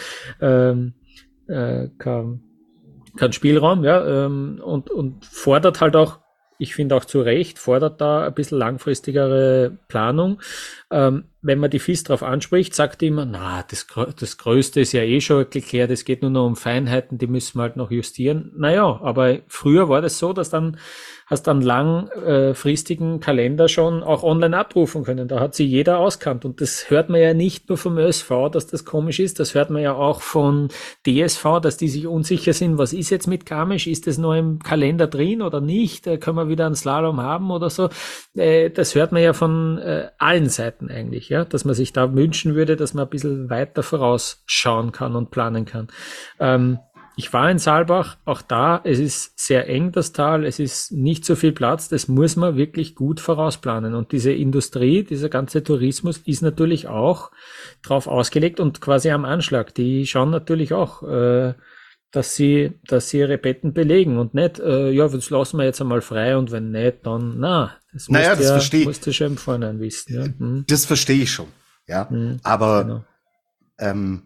ähm, äh, kein, kein Spielraum, ja, ähm, und, und fordert halt auch, ich finde auch zu Recht, fordert da ein bisschen langfristigere Planung. Ähm, wenn man die F I S drauf anspricht, sagt die immer, na, das, das Größte ist ja eh schon geklärt, es geht nur noch um Feinheiten, die müssen wir halt noch justieren. Naja, aber früher war das so, dass dann hast dann langfristigen Kalender schon auch online abrufen können. Da hat sie jeder auskannt. Und das hört man ja nicht nur vom Ö S V, dass das komisch ist. Das hört man ja auch von D S V, dass die sich unsicher sind. Was ist jetzt mit Garmisch? Ist das noch im Kalender drin oder nicht? Können wir wieder einen Slalom haben oder so? Das hört man ja von allen Seiten eigentlich, ja, dass man sich da wünschen würde, dass man ein bisschen weiter vorausschauen kann und planen kann. Ähm, Ich war in Saalbach, auch da, es ist sehr eng, das Tal, es ist nicht so viel Platz, das muss man wirklich gut vorausplanen. Und diese Industrie, dieser ganze Tourismus ist natürlich auch drauf ausgelegt und quasi am Anschlag. Die schauen natürlich auch, äh, dass sie, dass sie ihre Betten belegen und nicht, äh, ja, das lassen wir jetzt einmal frei und wenn nicht, dann, na, das Naja, musst das ja, verstehe- musst du schon im Vorhinein wissen. Ja. Hm, Das verstehe ich schon, ja. hm, Aber genau. ähm,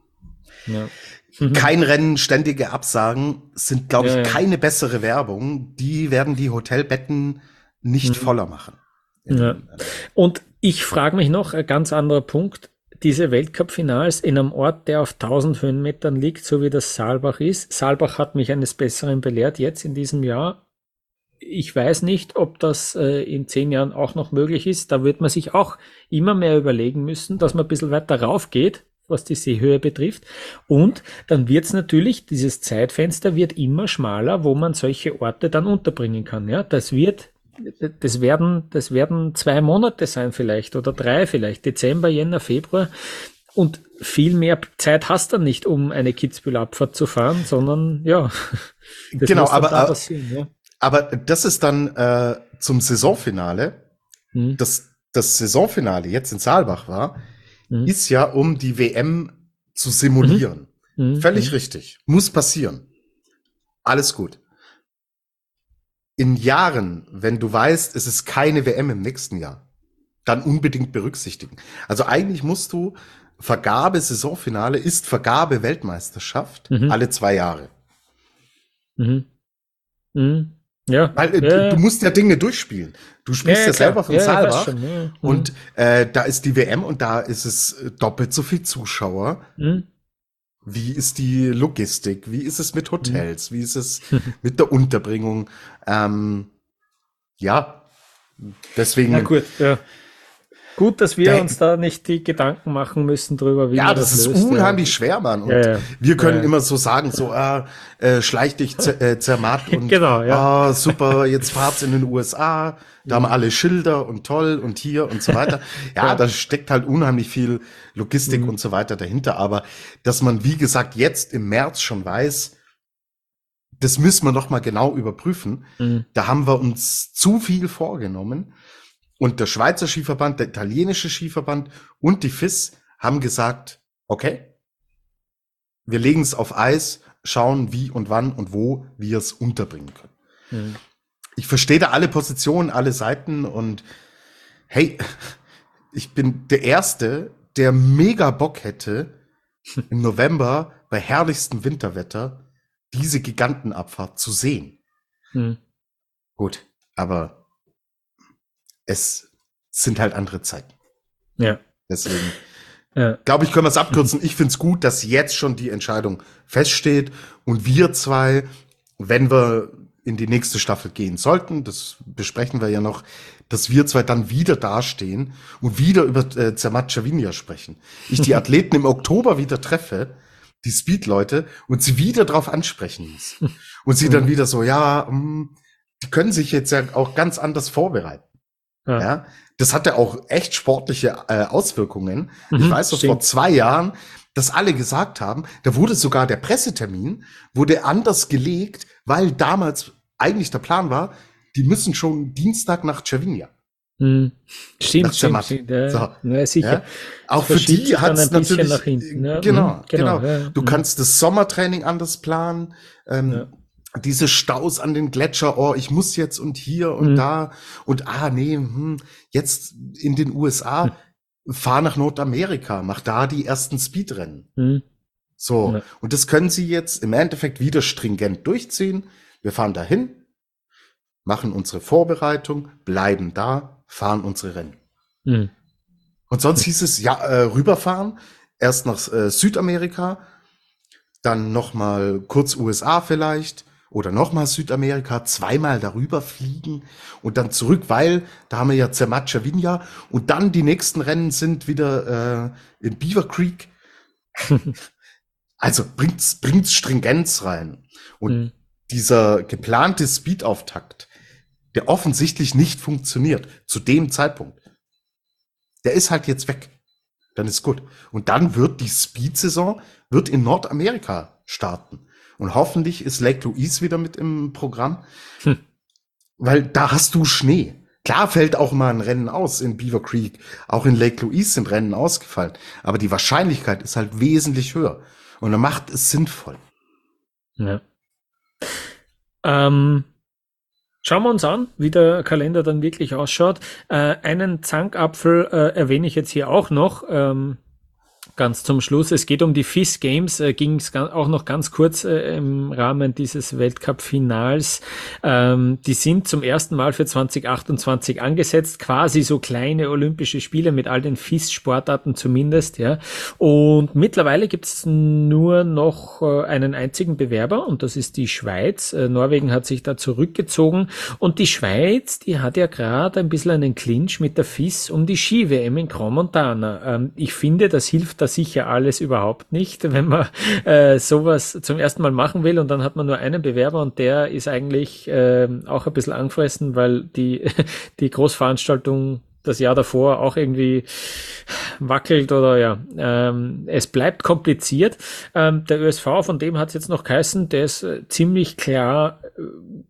Ja. kein Rennen, ständige Absagen sind, glaube ich, Ja, ja. keine bessere Werbung. Die werden die Hotelbetten nicht Mhm. voller machen. Ja. Und ich frage mich noch, ein ganz anderer Punkt, diese Weltcup-Finals in einem Ort, der auf tausend Höhenmetern liegt, so wie das Saalbach ist. Saalbach hat mich eines Besseren belehrt jetzt in diesem Jahr. Ich weiß nicht, ob das äh, in zehn Jahren auch noch möglich ist. Da wird man sich auch immer mehr überlegen müssen, dass man ein bisschen weiter rauf geht, was die Seehöhe betrifft. Und dann wird's natürlich, dieses Zeitfenster wird immer schmaler, wo man solche Orte dann unterbringen kann. Ja, das wird, das werden, das werden zwei Monate sein vielleicht oder drei vielleicht, Dezember, Jänner, Februar. Und viel mehr Zeit hast du dann nicht, um eine Kitzbühel-Abfahrt zu fahren, sondern ja, das genau, muss dann aber, da aber, passieren, ja. aber das ist dann äh, zum Saisonfinale. Hm. Das, das Saisonfinale jetzt in Saalbach war, Hm. ist ja, um die W M zu simulieren. Hm. Völlig Hm. richtig. Muss passieren. Alles gut. In Jahren, wenn du weißt, es ist keine W M im nächsten Jahr, dann unbedingt berücksichtigen. Also eigentlich musst du Vergabe Saisonfinale ist Vergabe Weltmeisterschaft Mhm. alle zwei Jahre. Mhm. Mhm. Ja. Weil äh, ja. du, du musst ja Dinge durchspielen. Du spielst ja, ja, selber klar. von ja, ich weiß Saalbach schon, ja. Mhm. und äh, da ist die W M und da ist es äh, doppelt so viel Zuschauer. Mhm. Wie ist die Logistik? Wie ist es mit Hotels? Wie ist es mit der Unterbringung? Ähm, ja, deswegen. Na gut, ja. Gut, dass wir Der- uns da nicht die Gedanken machen müssen drüber, wie Ja, man das, das ist löst. unheimlich schwer, Mann. Und Ja, ja. wir können Ja. immer so sagen, so, äh, äh, schleich dich zer äh, zermatt und Genau, ja. ah, super, jetzt fahrt's in den U S A, da haben wir alle Schilder und toll und hier und so weiter. Ja, Ja. da steckt halt unheimlich viel Logistik Mhm. und so weiter dahinter. Aber dass man, wie gesagt, jetzt im März schon weiß, das müssen wir noch mal genau überprüfen. Mhm. Da haben wir uns zu viel vorgenommen. Und der Schweizer Skiverband, der italienische Skiverband und die F I S haben gesagt, okay, wir legen es auf Eis, schauen wie und wann und wo wir es unterbringen können. Mhm. Ich verstehe da alle Positionen, alle Seiten und hey, ich bin der Erste, der mega Bock hätte, im November bei herrlichstem Winterwetter diese Gigantenabfahrt zu sehen. Mhm. Gut, aber es sind halt andere Zeiten. Ja. Deswegen Ja. glaube ich, können wir es abkürzen. Ich finde es gut, dass jetzt schon die Entscheidung feststeht und wir zwei, wenn wir in die nächste Staffel gehen sollten, das besprechen wir ja noch, dass wir zwei dann wieder dastehen und wieder über äh, Zermatt Cervinia sprechen. Ich die Athleten im Oktober wieder treffe, die Speed-Leute, und sie wieder drauf ansprechen muss. Und sie dann wieder so, ja, mh, die können sich jetzt ja auch ganz anders vorbereiten. Ja. Ja, das hatte auch echt sportliche äh, Auswirkungen. Ich Mhm, weiß noch stimmt. vor zwei Jahren, dass alle gesagt haben, da wurde sogar der Pressetermin wurde anders gelegt, weil damals eigentlich der Plan war, die müssen schon Dienstag nach Cervinia. Mhm. Stimmt, Nach stimmt, Zermatt. stimmt. Ja, So. ja, sicher. Ja? Auch für verschiebt die sich dann hat es ein bisschen natürlich nach hinten, ja. genau, Mhm, genau. genau, ja. Du Mhm. kannst das Sommertraining anders planen. Ähm, Ja. Diese Staus an den Gletscher, oh, ich muss jetzt und hier und Mhm. da und ah, nee, hm, jetzt in den U S A, fahr nach Nordamerika, mach da die ersten Speedrennen. Mhm. So, Ja. und das können sie jetzt im Endeffekt wieder stringent durchziehen. Wir fahren dahin, machen unsere Vorbereitung, bleiben da, fahren unsere Rennen. Mhm. Und sonst hieß es, ja, äh, rüberfahren, erst nach äh, Südamerika, dann noch mal kurz U S A vielleicht oder noch mal Südamerika, zweimal darüber fliegen und dann zurück, weil da haben wir ja Zermatt Cervinia und dann die nächsten Rennen sind wieder äh, in Beaver Creek. Also bringt's, bringt's Stringenz rein. Und Mhm. dieser geplante Speed-Auftakt, der offensichtlich nicht funktioniert zu dem Zeitpunkt, der ist halt jetzt weg. Dann ist gut. Und dann wird die Speed-Saison wird in Nordamerika starten. Und hoffentlich ist Lake Louise wieder mit im Programm, Hm. weil da hast du Schnee. Klar fällt auch mal ein Rennen aus in Beaver Creek. Auch in Lake Louise sind Rennen ausgefallen. Aber die Wahrscheinlichkeit ist halt wesentlich höher. Und dann macht es sinnvoll. Ja. Ähm, schauen wir uns an, wie der Kalender dann wirklich ausschaut. Äh, einen Zankapfel äh, erwähne ich jetzt hier auch noch. Ähm, Ganz zum Schluss. Es geht um die F I S Games, äh, ging es auch noch ganz kurz äh, im Rahmen dieses Weltcup-Finals. Ähm, die sind zum ersten Mal für zwanzig achtundzwanzig angesetzt, quasi so kleine Olympische Spiele mit all den F I S-Sportarten zumindest, ja. Und mittlerweile gibt es nur noch äh, einen einzigen Bewerber und das ist die Schweiz. Äh, Norwegen hat sich da zurückgezogen und die Schweiz, die hat ja gerade ein bisschen einen Clinch mit der F I S um die Ski-W M in Crans Montana. Ähm, ich finde, das hilft der da sicher alles überhaupt nicht, wenn man äh, sowas zum ersten Mal machen will und dann hat man nur einen Bewerber und der ist eigentlich äh, auch ein bisschen angefressen, weil die, die Großveranstaltung das Jahr davor auch irgendwie wackelt oder ja, ähm, es bleibt kompliziert. Ähm, der Ö S V, von dem hat es jetzt noch geheißen, der ist äh, ziemlich klar äh,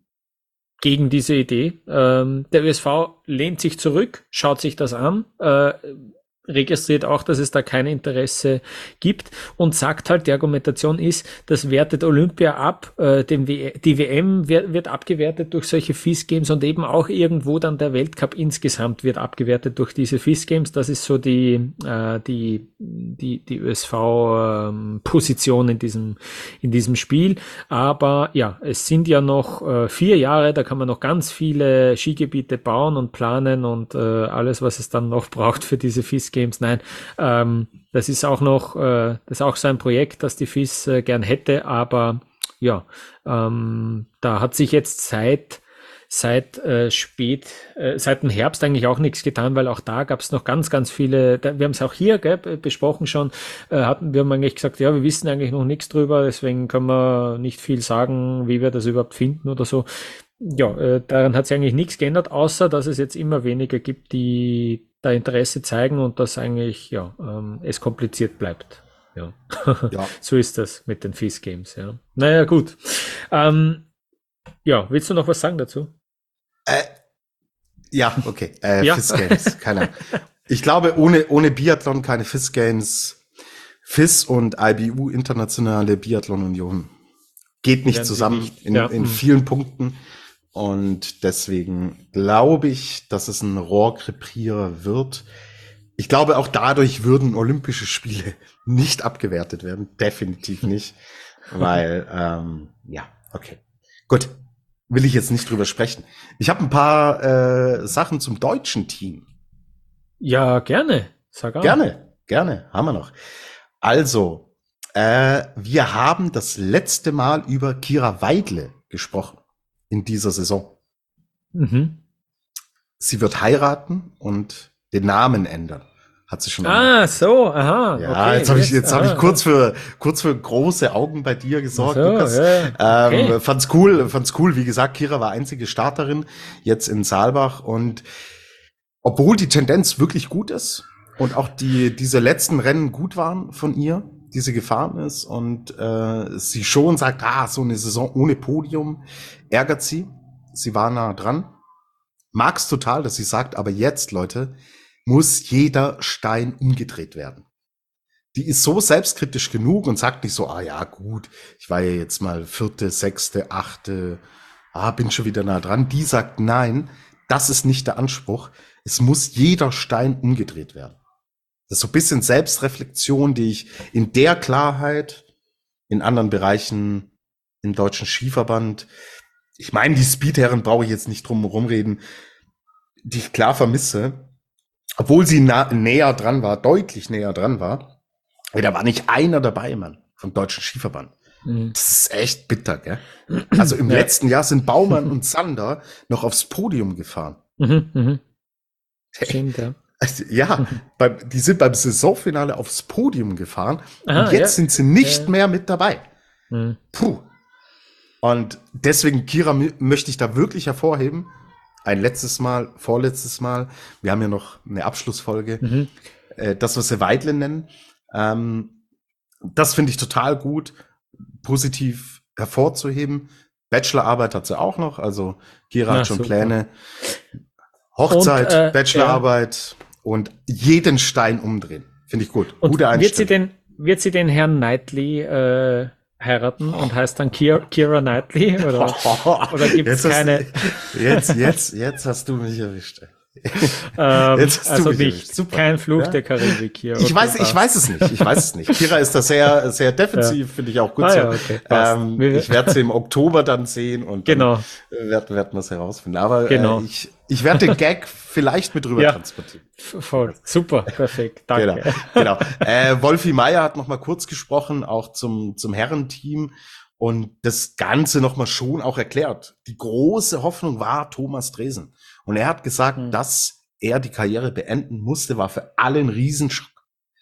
gegen diese Idee. Ähm, der Ö S V lehnt sich zurück, schaut sich das an, äh, registriert auch, dass es da kein Interesse gibt und sagt halt, die Argumentation ist, das wertet Olympia ab, äh, dem w die W M wird, wird abgewertet durch solche F I S Games und eben auch irgendwo dann der Weltcup insgesamt wird abgewertet durch diese F I S Games. Das ist so die äh, die die die Ö S V ähm, Position in diesem in diesem Spiel. Aber ja, es sind ja noch äh, vier Jahre, da kann man noch ganz viele Skigebiete bauen und planen und äh, alles, was es dann noch braucht für diese F I S Games. Games. Nein, ähm, das ist auch noch, äh, das ist auch so ein Projekt, das die F I S äh, gern hätte, aber ja, ähm, da hat sich jetzt seit seit äh, spät, äh, seit dem Herbst eigentlich auch nichts getan, weil auch da gab es noch ganz, ganz viele, da, wir haben es auch hier gell, besprochen schon, äh, hatten wir haben eigentlich gesagt, ja, wir wissen eigentlich noch nichts drüber, deswegen können wir nicht viel sagen, wie wir das überhaupt finden oder so. Ja, äh, daran hat sich eigentlich nichts geändert, außer dass es jetzt immer weniger gibt, die da Interesse zeigen und dass eigentlich ja ähm, es kompliziert bleibt. Ja, ja. So ist das mit den F I S Games. Ja, naja gut. Ähm, ja, willst du noch was sagen dazu? Äh, ja, okay. Äh, ja. F I S Games, keine Ahnung. Ich glaube, ohne ohne Biathlon keine F I S Games. F I S und I B U, Internationale Biathlon Union, geht nicht zusammen nicht. in, ja. in vielen Punkten. Und deswegen glaube ich, dass es ein Rohrkrepierer wird. Ich glaube, auch dadurch würden Olympische Spiele nicht abgewertet werden. Definitiv nicht. Weil, ähm, ja, okay. Gut. Will ich jetzt nicht drüber sprechen. Ich habe ein paar äh, Sachen zum deutschen Team. Ja, gerne. Sag an. Gerne, gerne. Haben wir noch. Also, äh, wir haben das letzte Mal über Kira Weidle gesprochen. In dieser Saison. Mhm. Sie wird heiraten und den Namen ändern. Hat sie schon. Ah, so, aha. Ja, okay, jetzt habe ich jetzt habe ich kurz für kurz für große Augen bei dir gesorgt, so, Lukas. Ja. Okay. Ähm, fand's cool, fand's cool. Wie gesagt, Kira war einzige Starterin jetzt in Saalbach und obwohl die Tendenz wirklich gut ist und auch die diese letzten Rennen gut waren von ihr, die sie gefahren ist und äh, sie schon sagt, ah, so eine Saison ohne Podium ärgert sie. Sie war nah dran. Mag's total, dass sie sagt, aber jetzt, Leute, muss jeder Stein umgedreht werden. Die ist so selbstkritisch genug und sagt nicht so, ah ja, gut, ich war ja jetzt mal vierte, sechste, achte, ah, bin schon wieder nah dran. Die sagt, nein, das ist nicht der Anspruch. Es muss jeder Stein umgedreht werden. Das ist so ein bisschen Selbstreflexion, die ich in der Klarheit in anderen Bereichen im Deutschen Skiverband, ich meine, die Speedherren brauche ich jetzt nicht drum herum reden, die ich klar vermisse, obwohl sie nah, näher dran war, deutlich näher dran war. Da war nicht einer dabei, Mann, vom Deutschen Skiverband. Mhm. Das ist echt bitter, gell? Also im ja. letzten Jahr sind Baumann und Sander noch aufs Podium gefahren. Mhm, mhm. Stimmt, ja. Also, ja, beim, die sind beim Saisonfinale aufs Podium gefahren. Aha, und jetzt ja. sind sie nicht ja. mehr mit dabei. Mhm. Puh. Und deswegen, Kira, möchte ich da wirklich hervorheben. Ein letztes Mal, vorletztes Mal. Wir haben ja noch eine Abschlussfolge. Mhm. Äh, das, was wir Weidle nennen. Ähm, das finde ich total gut, positiv hervorzuheben. Bachelorarbeit hat sie auch noch. Also Kira ja, hat schon super. Pläne. Hochzeit, und, äh, Bachelorarbeit ja. und jeden Stein umdrehen. Finde ich gut. Und Gute Einstellung. Wird sie den, wird sie den Herrn Knightley äh, heiraten und heißt dann Kira, Kira Knightley? Oder, oder gibt es keine? Du, jetzt, jetzt, jetzt hast du mich erwischt. ähm, jetzt hast also du mich nicht. Super. Kein Fluch ja? der Karibik hier. Ich weiß, ich weiß es nicht. Ich weiß es nicht. Kira ist da sehr, sehr defensiv, ja. finde ich auch gut ah, so. Ja, okay. ähm, ich werde sie im Oktober dann sehen und genau. dann werden werd wir es herausfinden. Aber genau. äh, ich, ich werde den Gag vielleicht mit rüber ja. transportieren. Voll. Super. Perfekt. Danke. Genau. genau. Äh, Wolfi Meier hat noch mal kurz gesprochen, auch zum, zum Herrenteam. Und das Ganze noch mal schon auch erklärt. Die große Hoffnung war Thomas Dresen. Und er hat gesagt, mhm. dass er die Karriere beenden musste, war für alle ein Riesenschock.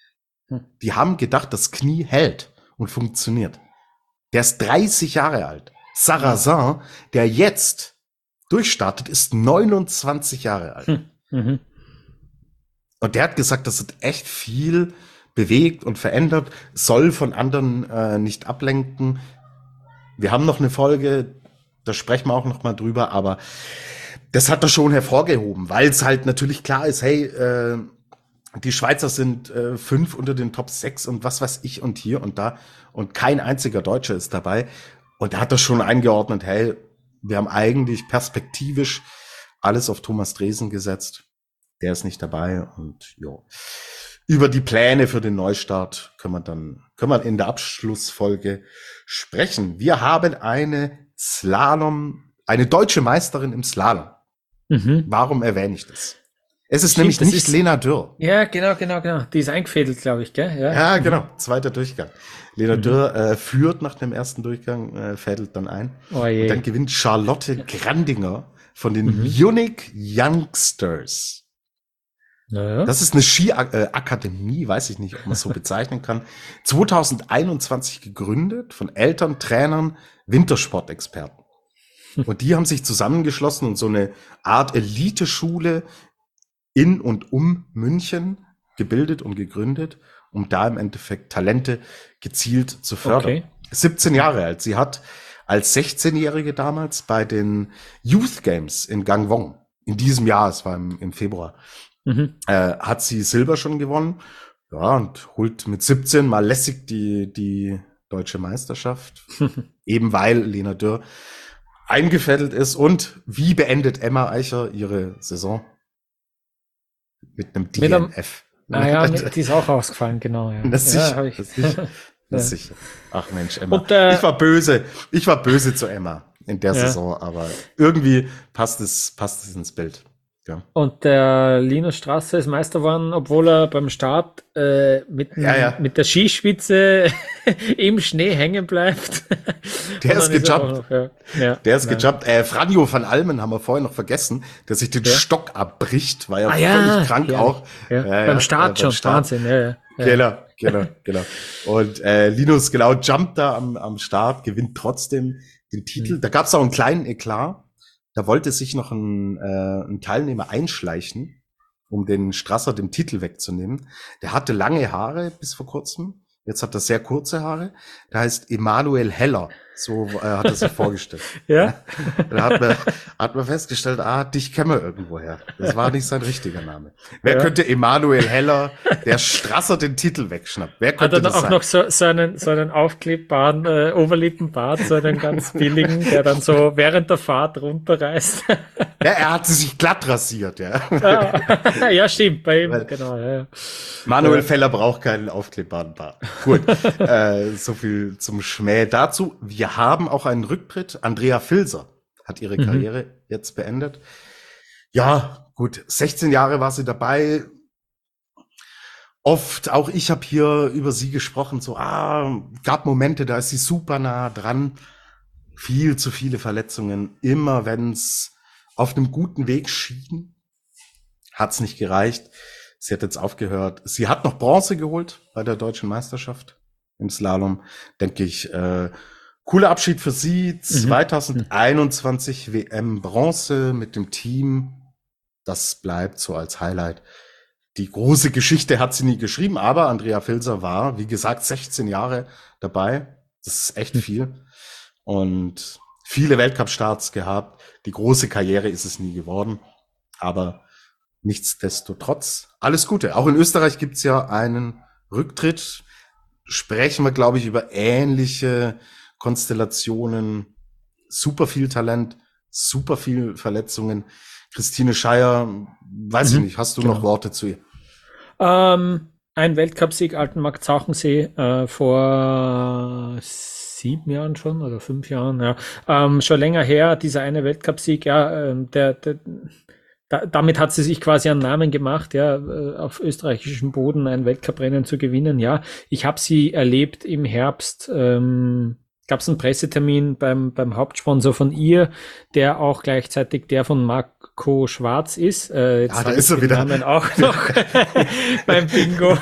Hm. Die haben gedacht, das Knie hält und funktioniert. Der ist dreißig Jahre alt. Sarrazin, der jetzt durchstartet, ist neunundzwanzig Jahre alt. Hm. Mhm. Und der hat gesagt, das hat echt viel bewegt und verändert, soll von anderen äh, nicht ablenken. Wir haben noch eine Folge, da sprechen wir auch noch mal drüber, aber das hat er schon hervorgehoben, weil es halt natürlich klar ist, hey, äh, die Schweizer sind äh, fünf unter den Top sechs und was weiß ich und hier und da und kein einziger Deutscher ist dabei. Und da hat er schon eingeordnet, hey, wir haben eigentlich perspektivisch alles auf Thomas Dresen gesetzt. Der ist nicht dabei und ja. Über die Pläne für den Neustart können wir dann, können wir in der Abschlussfolge sprechen. Wir haben eine Slalom, eine deutsche Meisterin im Slalom. Mhm. Warum erwähne ich das? Es ist Stimmt, nämlich nicht ist, Lena Dürr. Ja, genau, genau, genau. Die ist eingefädelt, glaube ich, gell? Ja, ja genau. Zweiter Durchgang. Lena mhm. Dürr äh, führt nach dem ersten Durchgang, äh, fädelt dann ein. Oh je. Und dann gewinnt Charlotte Grandinger von den mhm. Munich Youngsters. Naja. Das ist eine Skiakademie, weiß ich nicht, ob man es so bezeichnen kann. zwanzig einundzwanzig gegründet von Eltern, Trainern, Wintersportexperten. Und die haben sich zusammengeschlossen und so eine Art Eliteschule in und um München gebildet und gegründet, um da im Endeffekt Talente gezielt zu fördern. Okay. siebzehn Jahre alt. Sie hat als sechzehnjährige damals bei den Youth Games in Gangwon, in diesem Jahr, es war im, im Februar, Mhm. Äh, hat sie Silber schon gewonnen, ja, und holt mit siebzehn mal lässig die, die deutsche Meisterschaft, eben weil Lena Dürr eingefädelt ist. Und wie beendet Emma Eicher ihre Saison? Mit einem D N F. Mit einem, ah ja, mit, die ist auch ausgefallen, genau. Ja. Das, ja, sicher, ich. das, sicher, das ja. sicher. Ach Mensch, Emma. Und, äh, ich war böse, ich war böse zu Emma in der ja. Saison, aber irgendwie passt es, passt es ins Bild. Ja. Und der Linus Strasser ist Meister geworden, obwohl er beim Start äh, mit, ja, ja. mit der Skispitze im Schnee hängen bleibt. Der ist gejumpt. Noch, ja. Ja, der ist gejumpt. Äh, Franjo van Almen haben wir vorher noch vergessen, der sich den ja. Stock abbricht, war ja ah, völlig ja. krank ja. auch. Ja. Ja, beim Start äh, beim schon, Start. Wahnsinn. Ja, ja. Genau, genau, genau. Und äh, Linus genau jumpt da am, am Start, gewinnt trotzdem den Titel. Mhm. Da gab es auch einen kleinen Eklat. Da wollte sich noch ein, äh, ein Teilnehmer einschleichen, um den Strasser den Titel wegzunehmen. Der hatte lange Haare bis vor kurzem. Jetzt hat er sehr kurze Haare. Der heißt Emanuel Heller. So äh, hat er sich vorgestellt. Ja. Da hat man, hat man festgestellt, ah, dich kennen wir irgendwoher. Das war nicht sein richtiger Name. Wer ja. könnte Emanuel Heller, der Strasser den Titel wegschnappt? Wer könnte hat er das auch sein? noch so, so einen, so einen aufklebbaren äh, Oberlippenbart, so einen ganz billigen, der dann so während der Fahrt runterreißt. Ja, er hat sich glatt rasiert, ja. Ah, ja, stimmt, bei ihm, Weil genau. Ja. Manuel ja. Feller braucht keinen aufklebbaren Bart. Gut, äh, so viel zum Schmäh dazu. Wir haben auch einen Rücktritt. Andrea Filser hat ihre Karriere mhm. jetzt beendet. Ja, gut, sechzehn Jahre war sie dabei. Oft, auch ich habe hier über sie gesprochen, so, ah, gab Momente, da ist sie super nah dran. Viel zu viele Verletzungen. Immer wenn es auf einem guten Weg schien, hat es nicht gereicht. Sie hat jetzt aufgehört. Sie hat noch Bronze geholt bei der deutschen Meisterschaft im Slalom. Denke ich, äh, cooler Abschied für sie. Mhm. zwanzig einundzwanzig W M Bronze mit dem Team. Das bleibt so als Highlight. Die große Geschichte hat sie nie geschrieben, aber Andrea Filser war, wie gesagt, sechzehn Jahre dabei. Das ist echt viel. Und viele Weltcup-Starts gehabt. Die große Karriere ist es nie geworden. Aber nichtsdestotrotz, alles Gute. Auch in Österreich gibt's ja einen Rücktritt. Sprechen wir, glaube ich, über ähnliche Konstellationen. Super viel Talent, super viel Verletzungen. Christine Scheier, weiß mhm, ich nicht, hast du genau. noch Worte zu ihr? Ähm, ein Weltcupsieg Altenmarkt Zauchensee äh, vor sieben Jahren schon oder fünf Jahren, ja. Ähm, schon länger her, dieser eine Weltcupsieg, ja, ähm, der, der Da, damit hat sie sich quasi einen Namen gemacht, ja, auf österreichischem Boden ein Weltcuprennen zu gewinnen. Ja, ich habe sie erlebt im Herbst. Ähm, Gab es einen Pressetermin beim beim Hauptsponsor von ihr, der auch gleichzeitig der von Marc Marco Schwarz ist. Äh, jetzt ah, da ist er wieder. Namen auch noch beim Bingo.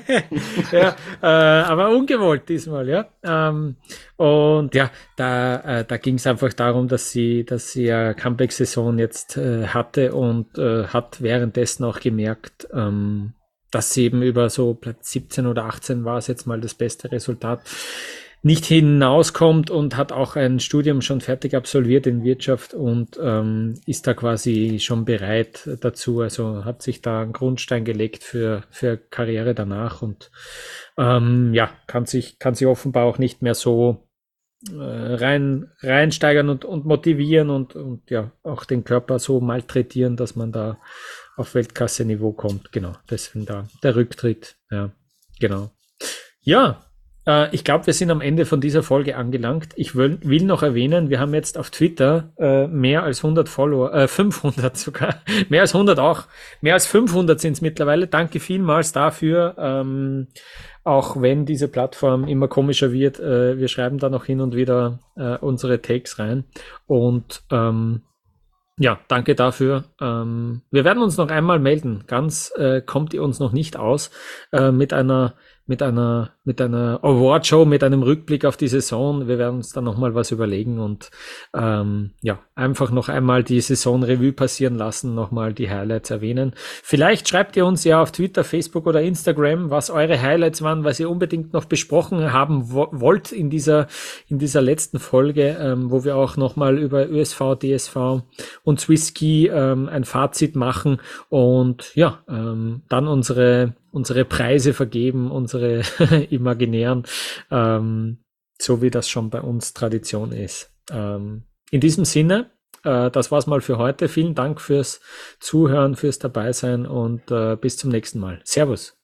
ja, äh, aber ungewollt diesmal, ja. Ähm, und ja, da, äh, da ging es einfach darum, dass sie, dass sie ja Comeback-Saison jetzt äh, hatte und äh, hat währenddessen auch gemerkt, ähm, dass sie eben über so Platz siebzehn oder achtzehn war es jetzt mal das beste Resultat, nicht hinauskommt und hat auch ein Studium schon fertig absolviert in Wirtschaft und ähm, ist da quasi schon bereit dazu, also hat sich da einen Grundstein gelegt für für Karriere danach und ähm, ja, kann sich kann sich offenbar auch nicht mehr so äh, rein reinsteigern und und motivieren und und ja, auch den Körper so malträtieren, dass man da auf Weltklasse-Niveau kommt. Genau, deswegen da der Rücktritt, ja, genau. Ja, ich glaube, wir sind am Ende von dieser Folge angelangt. Ich will, will noch erwähnen, wir haben jetzt auf Twitter äh, mehr als hundert Follower, äh, fünfhundert sogar, mehr als hundert auch, mehr als fünfhundert sind es mittlerweile. Danke vielmals dafür, ähm, auch wenn diese Plattform immer komischer wird. Äh, wir schreiben da noch hin und wieder äh, unsere Takes rein und ähm, ja, danke dafür. Ähm, wir werden uns noch einmal melden. Ganz äh, kommt ihr uns noch nicht aus äh, mit einer mit einer mit einer Awardshow, mit einem Rückblick auf die Saison. Wir werden uns dann noch mal was überlegen und ähm, ja, einfach noch einmal die Saisonrevue passieren lassen, noch mal die Highlights erwähnen. Vielleicht schreibt ihr uns ja auf Twitter, Facebook oder Instagram, was eure Highlights waren, was ihr unbedingt noch besprochen haben wo- wollt in dieser in dieser letzten Folge, ähm, wo wir auch noch mal über Ö S V, D S V und Swisski ähm, ein Fazit machen und ja, ähm, dann unsere unsere Preise vergeben, unsere imaginären, ähm, so wie das schon bei uns Tradition ist. Ähm, in diesem Sinne, äh, das war's mal für heute. Vielen Dank fürs Zuhören, fürs Dabeisein und äh, bis zum nächsten Mal. Servus.